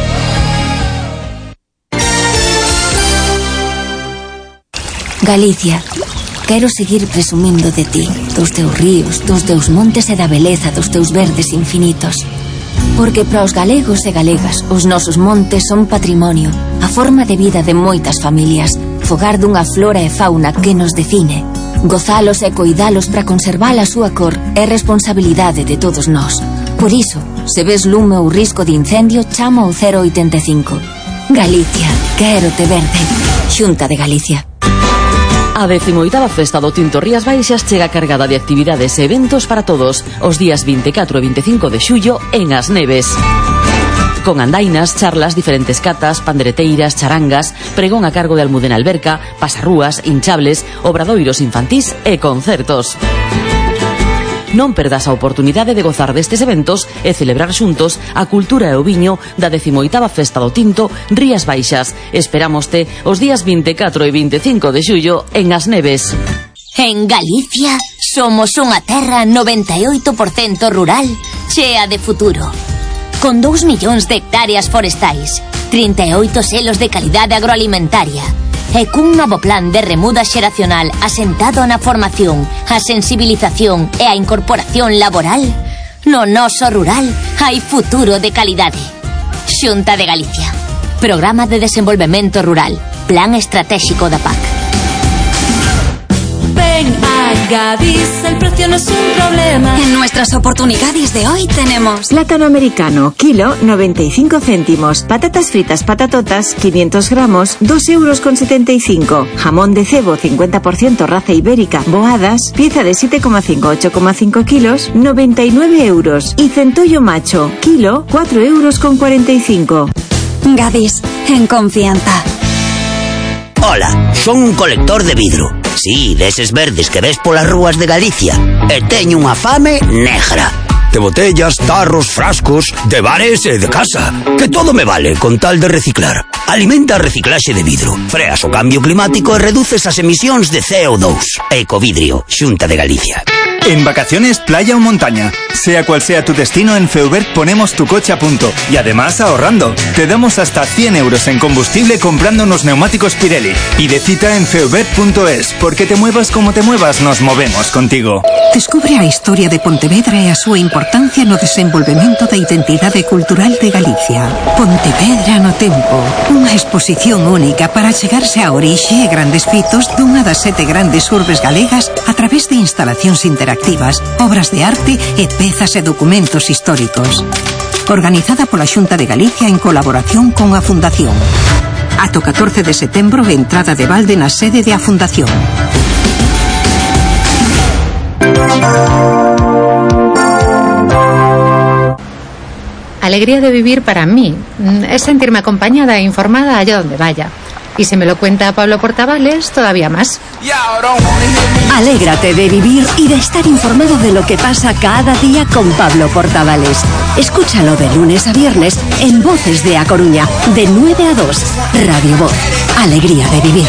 Galicia, quero seguir presumindo de ti, dos teus ríos, dos teus montes e da beleza dos teus verdes infinitos. Porque para os galegos e galegas, os nosos montes son patrimonio, a forma de vida de moitas familias, fogar dunha flora e fauna que nos define. Gozalos e coidalos para conservar a súa cor é responsabilidade de todos nós. Por iso, se ves lume ou risco de incendio, chama o cero oitenta e cinco. Galicia, quero te verde. Xunta de Galicia. A decimoitava festa do Tinto Rías Baixas chega cargada de actividades e eventos para todos os días vinte e catro e vinte e cinco de xullo en As Neves. Con andainas, charlas, diferentes catas, pandereteiras, charangas, pregón a cargo de Almudena Alberca, pasarrúas, hinchables, obradoiros infantís e concertos. Non perdas a oportunidade de gozar destes eventos e celebrar xuntos a cultura e o viño da decimoitava festa do Tinto Rías Baixas. Esperámoste os días vinte e catro e vinte e cinco de xullo en As Neves. En Galicia somos unha terra noventa e oito por cento rural, chea de futuro. Con dous millóns de hectáreas forestais, trinta e oito selos de calidade agroalimentaria, e cun novo plan de remuda xeracional asentado na formación, a sensibilización e a incorporación laboral, no noso rural hai futuro de calidade. Xunta de Galicia. Programa de Desenvolvemento Rural. Plan Estratégico da P A C. Ven a Gadis, el precio no es un problema. En nuestras oportunidades de hoy tenemos plátano americano, kilo, noventa y cinco céntimos. Patatas fritas patatotas, quinientos gramos, dos euros con setenta y cinco. Jamón de cebo, cincuenta por ciento raza ibérica, boadas, pieza de siete coma cinco a ocho coma cinco kilos, noventa y nueve euros. Y centollo macho, kilo, cuatro euros con cuarenta y cinco. Gadis, en confianza. Ola, son un colector de vidro. Sí, deses verdes que ves polas rúas de Galicia. E teño unha fame negra. De botellas, tarros, frascos, de bares e de casa. Que todo me vale con tal de reciclar. Alimenta a reciclaxe de vidro. Freas o cambio climático e reduces as emisións de C O dos. Ecovidrio, Xunta de Galicia. En vacaciones, playa o montaña, sea cual sea tu destino, en Feubert ponemos tu coche a punto y además ahorrando. Te damos hasta cien euros en combustible comprando unos neumáticos Pirelli. Y de cita en feubert punto es, porque te muevas como te muevas, nos movemos contigo. Descubre a historia de Pontevedra e a súa importancia no desenvolvemento da identidade cultural de Galicia. Pontevedra no tempo, unha exposición única para chegarse á orixe e grandes fitos dunha das sete grandes urbes galegas a través de instalacións interactivas, obras de arte e pezas e documentos históricos. Organizada pola Xunta de Galicia en colaboración con a Fundación. Ata o catorce de setembro, entrada de balde na sede de a Fundación. Alegría de vivir para mí es sentirme acompañada e informada allá donde vaya. Y si me lo cuenta Pablo Portavales, todavía más. Alégrate de vivir y de estar informado de lo que pasa cada día con Pablo Portavales. Escúchalo de lunes a viernes en Voces de A Coruña, de nueve a dos. Radio Voz. Alegría de vivir.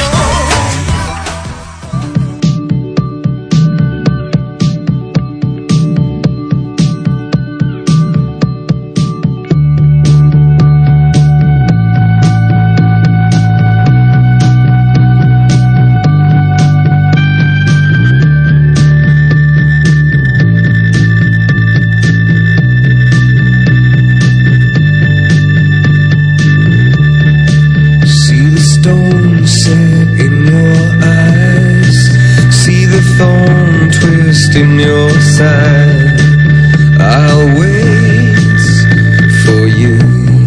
In your side, I'll wait for you.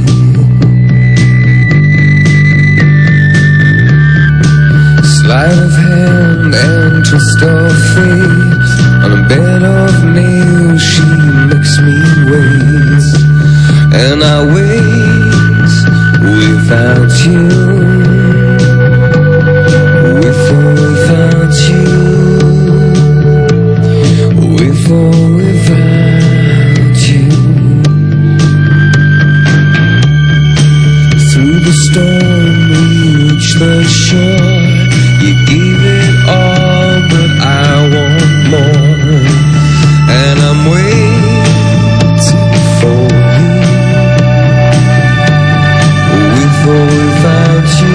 Sleight of hand and twist of fate. On a bed of nails, she makes me wait, and I wait without you, with or without you. With or without you. Through the storm we reach the shore. You gave it all, but I want more. And I'm waiting for you. With or without you.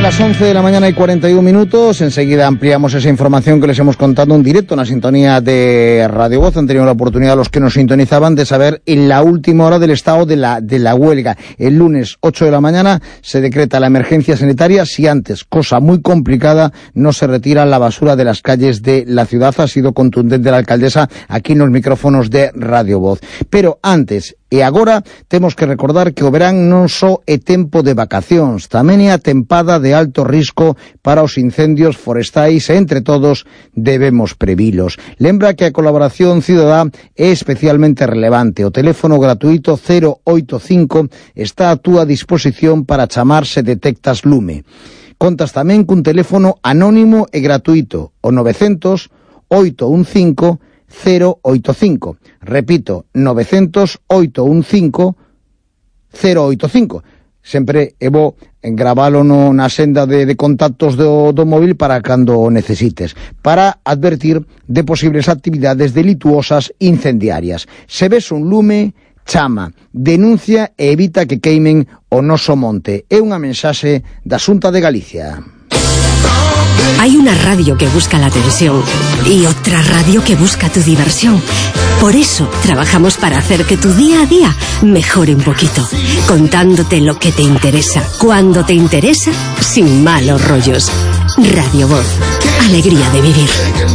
las once de la mañana y cuarenta y un minutos. Enseguida ampliamos esa información que les hemos contado en directo en la sintonía de Radio Voz. Han tenido la oportunidad los que nos sintonizaban de saber en la última hora del estado de la, de la huelga. El lunes ocho de la mañana se decreta la emergencia sanitaria si antes, cosa muy complicada, no se retira la basura de las calles de la ciudad. Ha sido contundente la alcaldesa aquí en los micrófonos de Radio Voz. Pero antes e agora temos que recordar que o verán non só é tempo de vacacións, tamén é a tempada de alto risco para os incendios forestais e entre todos debemos previlos. Lembra que a colaboración cidadá é especialmente relevante. O teléfono gratuito cero oito cinco está a túa disposición para chamar se detectas lume. Contas tamén cun teléfono anónimo e gratuito, o novecentos oito un cinco cero oito cinco. Repito, novecentos oito un cinco cero oito cinco. Sempre é bo gravalo no, na senda de, de contactos do, do móvil para cando o necesites, para advertir de posibles actividades delituosas incendiarias. Se ves un lume, chama, denuncia e evita que queimen o noso monte. É unha mensaxe da Xunta de Galicia. Hay una radio que busca la atención y otra radio que busca tu diversión. Por eso trabajamos para hacer que tu día a día mejore un poquito, contándote lo que te interesa, cuando te interesa, sin malos rollos. Radio Voz, alegría de vivir.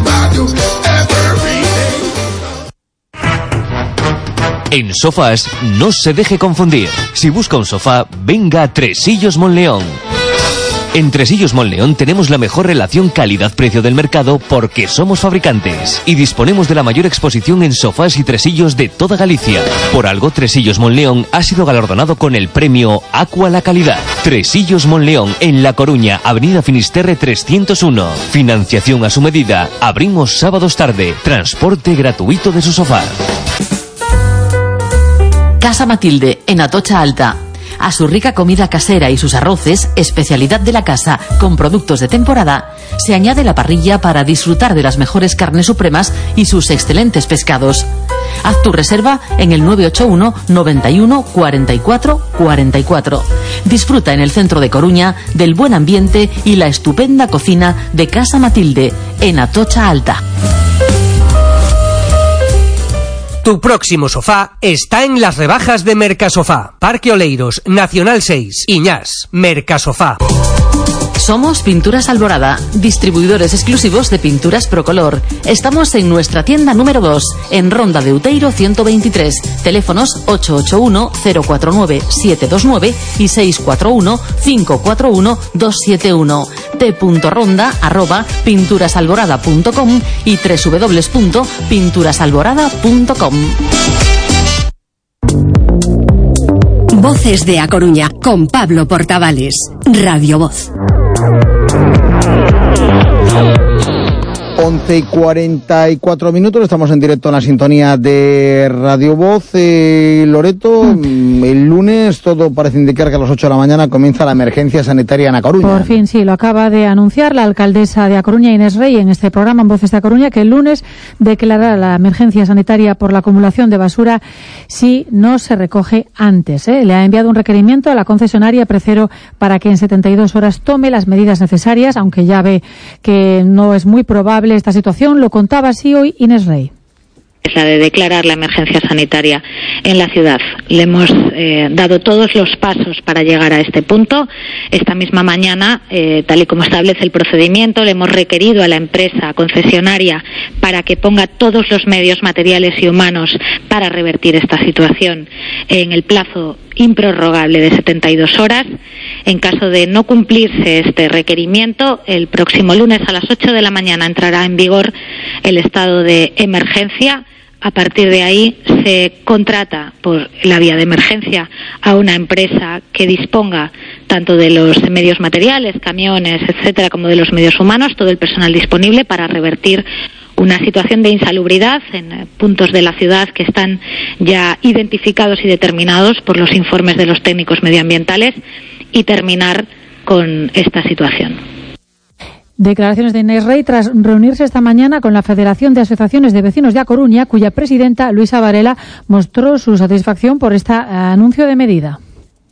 En sofás, no se deje confundir. Si busca un sofá, venga a Tresillos Monleón. En Tresillos Monleón tenemos la mejor relación calidad-precio del mercado porque somos fabricantes y disponemos de la mayor exposición en sofás y tresillos de toda Galicia. Por algo, Tresillos Monleón ha sido galardonado con el premio Aqua la Calidad. Tresillos Monleón, en La Coruña, Avenida Finisterre trescientos uno. Financiación a su medida. Abrimos sábados tarde. Transporte gratuito de su sofá. Casa Matilde, en Atocha Alta. A su rica comida casera y sus arroces, especialidad de la casa con productos de temporada, se añade la parrilla para disfrutar de las mejores carnes supremas y sus excelentes pescados. Haz tu reserva en el nueve ocho uno noventa y uno cuarenta y cuatro cuarenta y cuatro. Disfruta en el centro de Coruña del buen ambiente y la estupenda cocina de Casa Matilde, en Atocha Alta. Tu próximo sofá está en las rebajas de Mercasofá. Parque Oleiros, Nacional seis, Iñás, Mercasofá. Somos Pinturas Alborada, distribuidores exclusivos de pinturas Procolor. Estamos en nuestra tienda número dos, en Ronda de Uteiro ciento veintitrés. Teléfonos ocho ocho uno cero cuatro nueve siete dos nueve y seis cuatro uno cinco cuatro uno dos siete uno. t.ronda arroba pinturasalborada punto com y doble u doble u doble u punto pinturasalborada punto com. Voces de A Coruña, con Pablo Portavales. Radio Voz. once y cuarenta y cuatro minutos, estamos en directo en la sintonía de Radio Voz. Eh, Loreto, mm. el lunes todo parece indicar que a las ocho de la mañana comienza la emergencia sanitaria en A Coruña. Por fin, sí, lo acaba de anunciar la alcaldesa de A Coruña, Inés Rey, en este programa en Voces de A Coruña, que el lunes declarará la emergencia sanitaria por la acumulación de basura si no se recoge antes. ¿eh? Le ha enviado un requerimiento a la concesionaria Precero para que en setenta y dos horas tome las medidas necesarias, aunque ya ve que no es muy probable esta situación. Lo contaba así hoy Inés Rey. Es la de declarar la emergencia sanitaria en la ciudad. Le hemos eh, dado todos los pasos para llegar a este punto. Esta misma mañana, eh, tal y como establece el procedimiento, le hemos requerido a la empresa concesionaria para que ponga todos los medios materiales y humanos para revertir esta situación en el plazo improrrogable de setenta y dos horas. En caso de no cumplirse este requerimiento, el próximo lunes a las ocho de la mañana entrará en vigor el estado de emergencia. A partir de ahí se contrata por la vía de emergencia a una empresa que disponga tanto de los medios materiales, camiones, etcétera, como de los medios humanos, todo el personal disponible para revertir una situación de insalubridad en puntos de la ciudad que están ya identificados y determinados por los informes de los técnicos medioambientales y terminar con esta situación. Declaraciones de Inés Rey tras reunirse esta mañana con la Federación de Asociaciones de Vecinos de A Coruña, cuya presidenta, Luisa Varela, mostró su satisfacción por este anuncio de medida.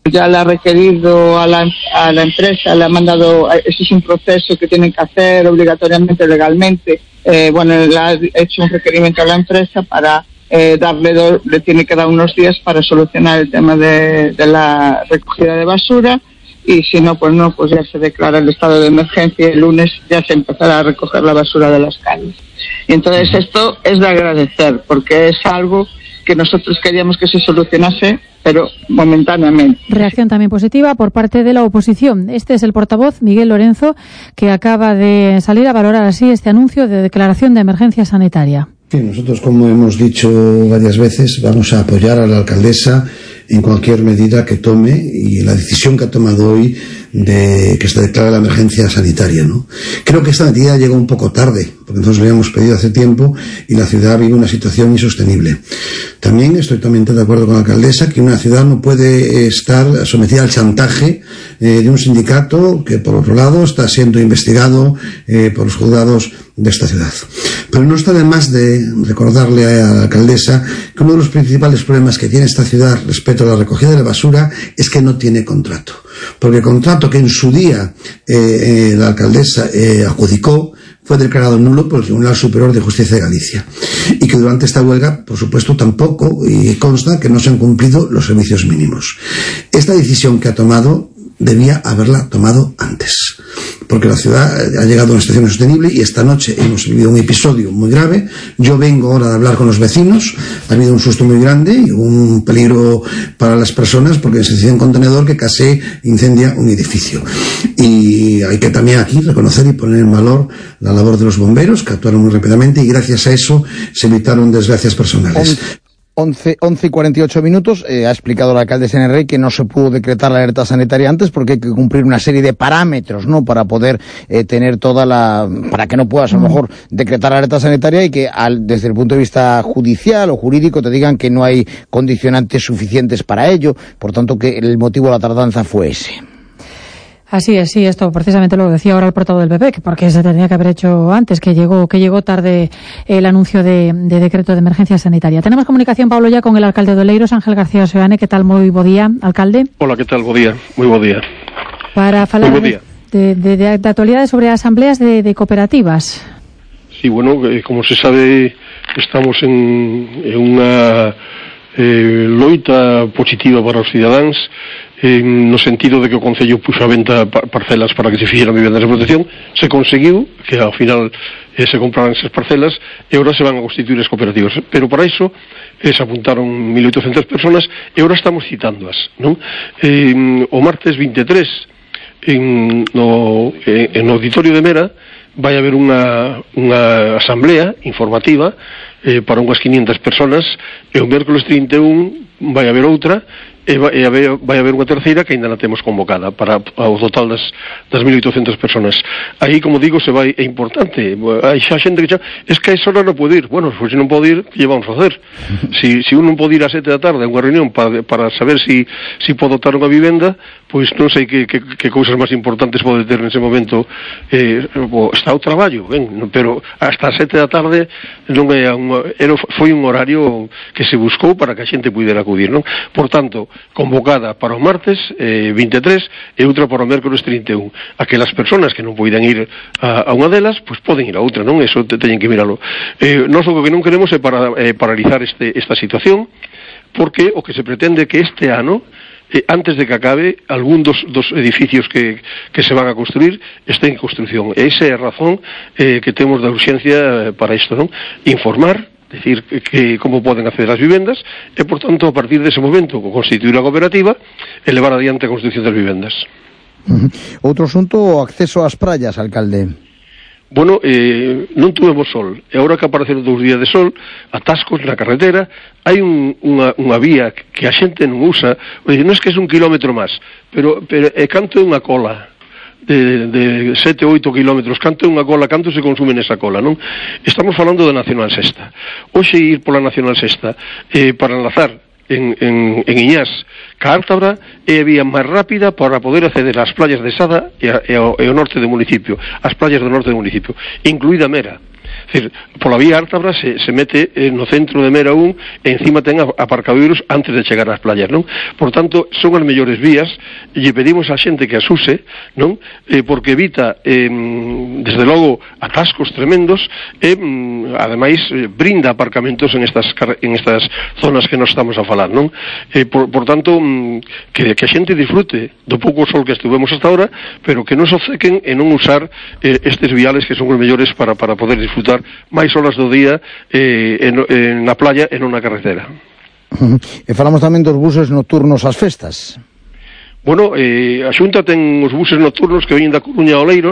ya le ha requerido a la, a la empresa, le ha mandado, ese es un proceso que tienen que hacer obligatoriamente, legalmente. Eh, bueno, le ha hecho un requerimiento a la empresa para eh, darle, do, le tiene que dar unos días para solucionar el tema de, de la recogida de basura, y si no, pues no, pues ya se declara el estado de emergencia y el lunes ya se empezará a recoger la basura de las calles. Y entonces esto es de agradecer, porque es algo que nosotros queríamos que se solucionase, pero momentáneamente. Reacción también positiva por parte de la oposición. Este es el portavoz, Miguel Lorenzo, que acaba de salir a valorar así este anuncio de declaración de emergencia sanitaria. Sí, nosotros, como hemos dicho varias veces, vamos a apoyar a la alcaldesa en cualquier medida que tome, y la decisión que ha tomado hoy de que se declare la emergencia sanitaria, ¿no? Creo que esta medida llegó un poco tarde, porque nosotros lo habíamos pedido hace tiempo y la ciudad vive una situación insostenible. También estoy totalmente de acuerdo con la alcaldesa que una ciudad no puede estar sometida al chantaje eh, de un sindicato que, por otro lado, está siendo investigado eh, por los juzgados de esta ciudad. Pero no está de más de recordarle a la alcaldesa que uno de los principales problemas que tiene esta ciudad respecto a la recogida de la basura es que no tiene contrato. Porque el contrato que en su día eh, eh, la alcaldesa eh, adjudicó fue declarado nulo por el Tribunal Superior de Justicia de Galicia, y que durante esta huelga, por supuesto, tampoco, y consta que no se han cumplido los servicios mínimos. Esta decisión que ha tomado debía haberla tomado antes, porque la ciudad ha llegado a una situación insostenible, y esta noche hemos vivido un episodio muy grave. Yo vengo ahora de hablar con los vecinos, ha habido un susto muy grande y un peligro para las personas, porque se incendia un contenedor que casi incendia un edificio. Y hay que también aquí reconocer y poner en valor la labor de los bomberos, que actuaron muy rápidamente, y gracias a eso se evitaron desgracias personales. once y cuarenta y ocho minutos, eh, ha explicado el alcalde N R que no se pudo decretar la alerta sanitaria antes porque hay que cumplir una serie de parámetros, ¿no?, para poder eh, tener toda la... para que no puedas a lo mejor decretar la alerta sanitaria, y que al, desde el punto de vista judicial o jurídico te digan que no hay condicionantes suficientes para ello, por tanto que el motivo de la tardanza fue ese. Así es, sí, esto precisamente lo decía ahora el portavoz del P P, que porque se tenía que haber hecho antes, que llegó que llegó tarde el anuncio de, de decreto de emergencia sanitaria. Tenemos comunicación, Pablo, ya con el alcalde de Oleiros, Ángel García Oseane. ¿Qué tal? Muy bo día, alcalde. Hola, ¿qué tal? Bo día, muy bo día. Para falar de, de, de, de, de actualidades sobre asambleas de, de cooperativas. Sí, bueno, eh, como se sabe, estamos en, en unha eh, loita positiva para os cidadáns, eh, no sentido de que o Concello puxo a venta parcelas para que se fixeran vivendas de protección. Se conseguiu que ao final eh, se compraran esas parcelas, e agora se van a constituir as cooperativas, pero para iso eh, se apuntaron mil oitocentas personas, e agora estamos citándoas, non? Eh, o martes vinte e tres en, no, eh, en o auditorio de Mera vai haber unha, unha asamblea informativa eh, para unhas quinientas personas, e o mércoles trinta e un vai haber outra, e vai haber, vai haber unha terceira que ainda non temos convocada para o total das, das mil oitocentas personas. Aí, como digo, se vai, é importante, hai xa xente que xa, es que a esa hora non pode ir. Bueno, pois se non pode ir, que vamos a facer? Si, si un non pode ir a sete da tarde a unha reunión para, para saber si, si pode optar unha vivenda, pois non sei que, que, que cousas máis importantes pode ter nese momento. Eh, está o traballo, ben, pero hasta as sete da tarde non é un, era, foi un horario que se buscou para que a xente pudera acudir, non? Por tanto, convocada para o martes eh, vinte e tres e outra para o mércoles trinta e un. Aquelas persoas que non poidan ir a, a unha delas, pois poden ir a outra, non? Eso te, teñen que miralo. Eh, nós o que non queremos é para, eh, paralizar este, esta situación, porque o que se pretende que este ano, eh, antes de que acabe, algún dos, dos edificios que, que se van a construir este en construcción. E esa é a razón eh, que temos da urxencia para isto, non? Informar, decir que como poden acceder ás vivendas, e, por tanto, a partir dese momento, constituir a cooperativa e levar adiante a construcción das vivendas. Uh-huh. Outro asunto, o acceso ás praias, alcalde. Bueno, eh, non tuvemos sol, e agora que apareceron dous días de sol, atascos na carretera, hai un, unha, unha vía que a xente non usa, oye, non é que é un kilómetro máis, pero, pero é canto é unha cola de, de sete ou oito kilómetros, canto é unha cola, canto se consume nesa cola, non? Estamos falando da Nacional Sexta. Hoxe ir pola Nacional Sexta eh, para enlazar en, en, en Iñás ca Ártabra é a vía máis rápida para poder acceder ás playas de Sada e, a, e, ao, e ao norte do municipio, ás playas do norte do municipio, incluída Mera. É dicir, pola vía Ártabra se, se mete eh, no centro de Mera un e encima ten aparcadoiros antes de chegar ás playas, non? Por tanto, son as mellores vías e lle pedimos á xente que as use, non? Eh, porque evita, eh, desde logo, atascos tremendos e, mm, ademais, eh, brinda aparcamentos en estas, en estas zonas que nos estamos a falar, non? Eh, por, por tanto, mm, que, que a xente disfrute do pouco sol que estuvemos hasta ahora, pero que non se obcequen en non usar eh, estes viales que son os mellores para, para poder disfrutar máis horas do día eh, en, en na playa e non na carretera. E falamos tamén dos buses nocturnos ás festas. Bueno, eh, a Xunta ten os buses nocturnos que veñen da Coruña a Oleiros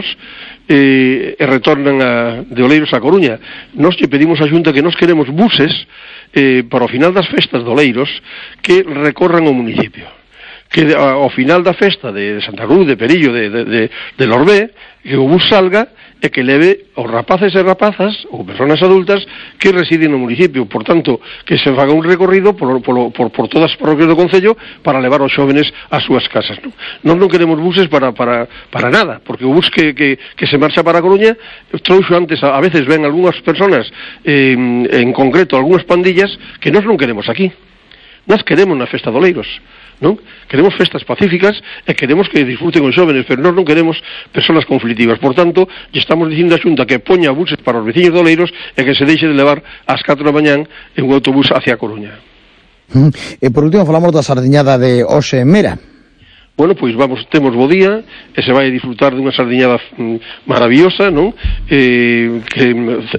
eh, e retornan a, de Oleiros a Coruña. Nos lle pedimos á Xunta que nos queremos buses eh, para o final das festas de Oleiros que recorran o municipio, que ao final da festa de Santa Cruz, de Perillo, de, de, de, de Lorbé, que o bus salga e que leve os rapaces e rapazas ou persoas adultas que residen no municipio. Por tanto, que se faga un recorrido por, por, por, por todas as parroquias do Concello para levar os xóvenes ás súas casas. Non, non, non queremos buses para, para, para nada, porque o bus que, que, que se marcha para a Coruña trouxo antes, a, a veces ven algunhas personas, eh, en concreto algunhas pandillas, que nós non queremos aquí. Nós queremos na festa de Oleiros, non? Queremos festas pacíficas e queremos que disfruten os xóvenes, pero nós non queremos persoas conflictivas. Por tanto, lle estamos dicindo á Xunta que poña buses para os veciños de Oleiros e que se deixe de levar ás catro da mañán en un autobús hacia a Coruña. Uh-huh. E por último falamos da sardiñada de Ose en Mera. Bueno, pois vamos, temos bo día e se vai a disfrutar dunha sardiñada mm, maravillosa, non? Eh, que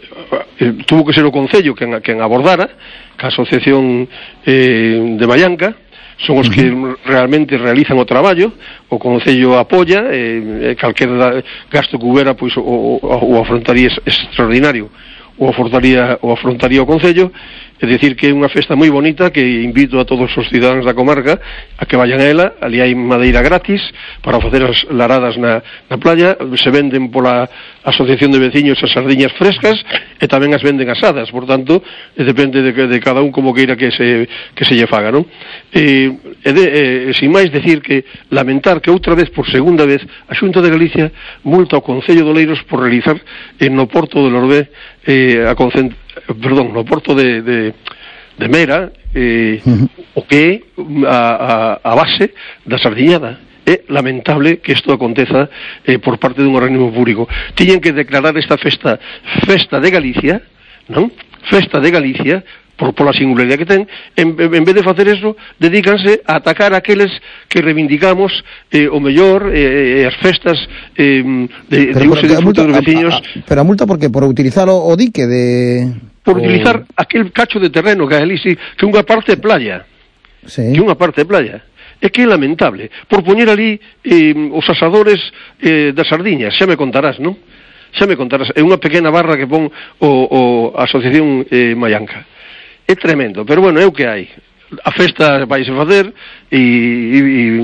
eh, tuvo que ser o Concello quen, quen abordara, que a Asociación eh, de Mallanca, son os que realmente realizan o traballo, o Concello apoia, e eh, calquer gasto que houbera, pois o, o, o afrontaría extraordinario, o afrontaría, o afrontaría o Concello. É dicir, que é unha festa moi bonita que invito a todos os cidadáns da comarca a que vayan a ela. Ali hai madeira gratis para facer as laradas na, na playa, se venden pola Asociación de Veciños as sardiñas frescas e tamén as venden asadas, por tanto, depende de, de cada un como queira que se, que se lle faga, non? E, e, de, e sin máis decir que lamentar que outra vez, por segunda vez, a Xunta de Galicia multa ao Concello de Oleiros por realizar en no Porto de Lorbé eh, a concent... perdón, no Porto de, de, de Mera eh, uh-huh. o que é a, a, a base da sardiñada. É lamentable que isto aconteza eh, por parte dun organismo público. Tiñen que declarar esta festa Festa de Galicia, non? Festa de Galicia, por pola singularidade que ten, en, en vez de facer eso, dedícanse a atacar aqueles que reivindicamos eh, o mellor, eh, as festas eh, de, de uso e disfrute dos veciños. A, a, pero a multa por que? Por utilizar o, o dique de... Por o... utilizar aquel cacho de terreno que é ali, que unha parte é playa. Sí. Que unha parte é playa. É que é lamentable. Por poñer ali eh, os asadores eh, das sardiñas, xa me contarás, non? Xa me contarás. É unha pequena barra que pon o, o Asociación eh, Mallanca. É tremendo, pero bueno, é o que hai. A festa vaise facer e, e,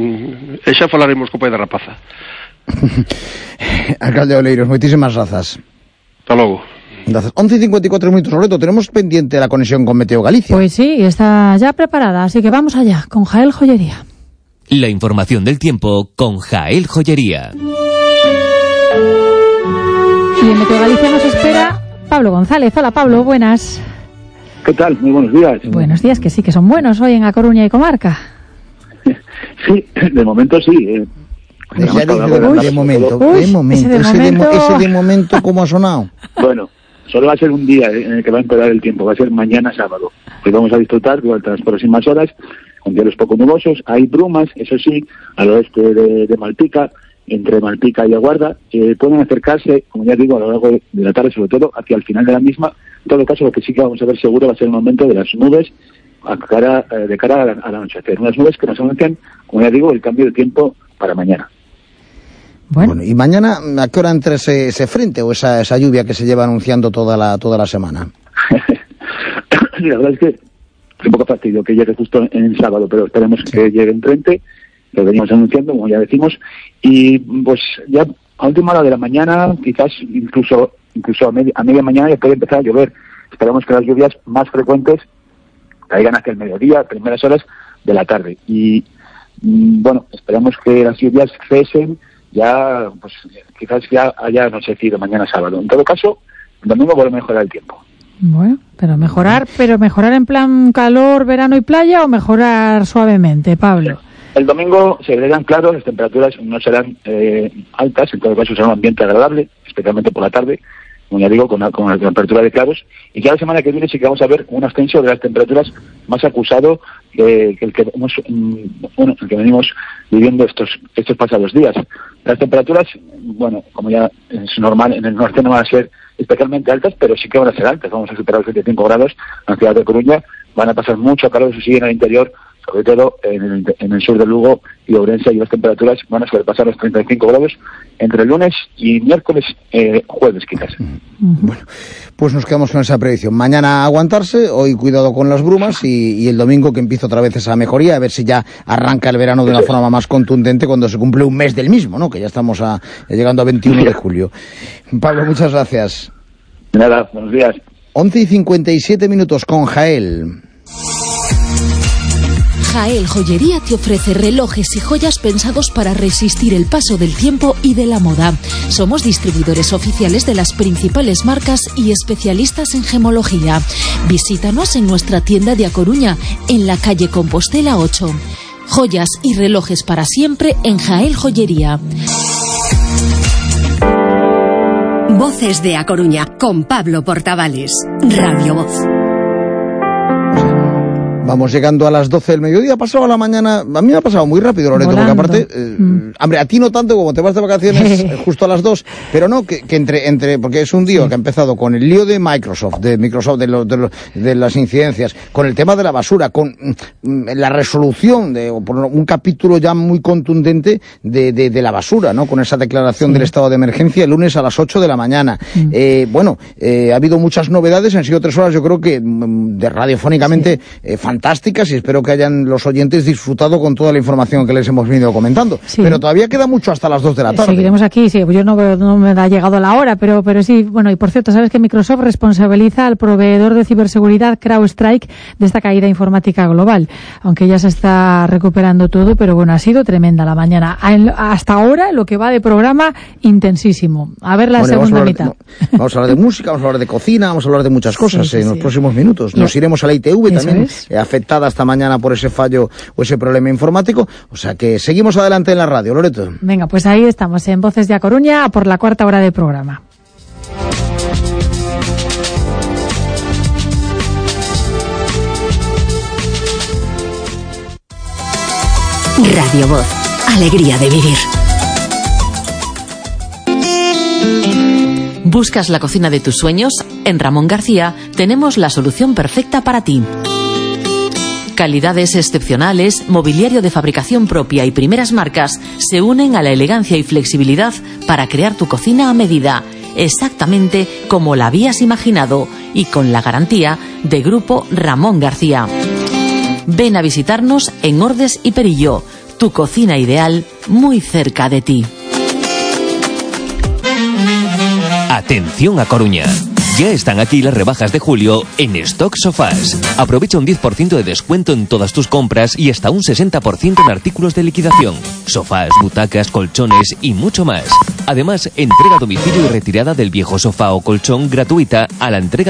e xa falaremos co pai da rapaza. Alcalde Oleiros, moitísimas grazas. Hasta logo. Gracias. once y cincuenta y cuatro minutos, Loreto, tenemos pendiente la conexión con Meteo Galicia. Pues sí, está ya preparada, así que vamos allá, con Jael Joyería. La información del tiempo con Jael Joyería. Y en Meteo Galicia nos espera Pablo González. Hola Pablo, buenas. ¿Qué tal? Muy buenos días. Buenos días, que sí, que son buenos hoy en A Coruña y comarca. Sí, de momento sí. Eh. De, de, de, de momento, Uy, de momento, ese de ese momento, de, ese de momento, ¿cómo ha sonado? Bueno, solo va a ser un día en el que va a empeorar el tiempo, va a ser mañana sábado. Hoy vamos a disfrutar durante las próximas horas con cielos poco nubosos. Hay brumas, eso sí, al oeste de, de Malpica, entre Malpica y Aguarda, eh, pueden acercarse, como ya digo, a lo largo de la tarde, sobre todo hacia el final de la misma. En todo caso, lo que sí que vamos a ver seguro va a ser el momento de las nubes a cara, eh, de cara al, al anochecer. Unas nubes que nos anuncian, como ya digo, el cambio de tiempo para mañana. Bueno. bueno, ¿y mañana a qué hora entra ese, ese frente o esa, esa lluvia que se lleva anunciando toda la toda la semana? La verdad es que es un poco fastidio que llegue justo en el sábado, pero esperemos sí. que llegue en frente, lo venimos anunciando, como ya decimos, y pues ya a última hora de la mañana, quizás incluso incluso a media, a media mañana ya puede empezar a llover. Esperamos que las lluvias más frecuentes caigan hacia el mediodía, primeras horas de la tarde. Y bueno, esperamos que las lluvias cesen ya, pues quizás ya haya anochecido mañana sábado. En todo caso, El domingo vuelve a mejorar el tiempo. Bueno, pero mejorar, pero mejorar en plan calor, verano y playa, o mejorar suavemente, Pablo. El domingo se verán claros, las temperaturas no serán eh, altas, en todo caso será un ambiente agradable, especialmente por la tarde, como ya digo, con la, con la temperatura de claros, y ya la semana que viene sí que vamos a ver un ascenso de las temperaturas más acusado eh, que el que hemos, mm, bueno, el que venimos viviendo estos estos pasados días. Las temperaturas, bueno, como ya es normal, en el norte no van a ser especialmente altas, pero sí que van a ser altas. Vamos a superar los veinticinco grados en la ciudad de Coruña, van a pasar mucho calor, eso sí, en el interior, sobre todo en el, en el sur de Lugo y Ourense, y las temperaturas van a sobrepasar los treinta y cinco grados entre el lunes y miércoles, eh, jueves quizás. Bueno, pues nos quedamos con esa predicción. Mañana aguantarse, hoy cuidado con las brumas, y, y el domingo que empieza otra vez esa mejoría, a ver si ya arranca el verano de una forma más contundente cuando se cumple un mes del mismo, ¿no? Que ya estamos a, llegando a veintiuno de julio. Pablo, muchas gracias. De nada, buenos días. once y cincuenta y siete minutos con Jael. Jael Joyería te ofrece relojes y joyas pensados para resistir el paso del tiempo y de la moda. Somos distribuidores oficiales de las principales marcas y especialistas en gemología. Visítanos en nuestra tienda de A Coruña, en la calle Compostela ocho. Joyas y relojes para siempre en Jael Joyería. Voces de A Coruña, con Pablo Portavales. Radio Voz. Vamos llegando a las doce del mediodía, ha pasado la mañana, a mí me ha pasado muy rápido, Loreto, Volando. porque aparte, eh, mm. hombre, a ti no tanto como te vas de vacaciones justo a las dos, pero no, que, que entre, entre, porque es un lío sí. que ha empezado con el lío de Microsoft, de Microsoft, de, los, de, los, de las incidencias, con el tema de la basura, con mm, la resolución de por un capítulo ya muy contundente de, de, de la basura, ¿no? Con esa declaración sí. del estado de emergencia el lunes a las ocho de la mañana. Mm. Eh, bueno, eh, ha habido muchas novedades, han sido tres horas, yo creo que mm, de radiofónicamente sí. eh, fantásticas, y espero que hayan los oyentes disfrutado con toda la información que les hemos venido comentando. Sí. Pero todavía queda mucho hasta las dos de la tarde. Seguiremos aquí, sí, yo no, no me ha llegado la hora, pero, pero sí, bueno, y por cierto, sabes que Microsoft responsabiliza al proveedor de ciberseguridad CrowdStrike de esta caída informática global, aunque ya se está recuperando todo, pero bueno, ha sido tremenda la mañana. Hasta ahora, lo que va de programa, intensísimo. A ver la bueno, segunda vamos a mitad. De, no, vamos a hablar de música, vamos a hablar de cocina, vamos a hablar de muchas cosas sí, sí, en los sí. próximos minutos. Nos iremos a la I T V Eso también. Es. Afectada esta mañana por ese fallo o ese problema informático, o sea que seguimos adelante en la radio, Loreto. Venga, pues ahí estamos en Voces de A Coruña por la cuarta hora de programa. Radio Voz, alegría de vivir. ¿Buscas la cocina de tus sueños? En Ramón García tenemos la solución perfecta para ti. Calidades excepcionales, mobiliario de fabricación propia y primeras marcas se unen a la elegancia y flexibilidad para crear tu cocina a medida, exactamente como la habías imaginado y con la garantía de Grupo Ramón García. Ven a visitarnos en Ordes y Perillo, tu cocina ideal muy cerca de ti. Atención a Coruña. Ya están aquí las rebajas de julio en Stock Sofás. Aprovecha un diez por ciento de descuento en todas tus compras y hasta un sesenta por ciento en artículos de liquidación. Sofás, butacas, colchones y mucho más. Además, entrega a domicilio y retirada del viejo sofá o colchón gratuita a la entrega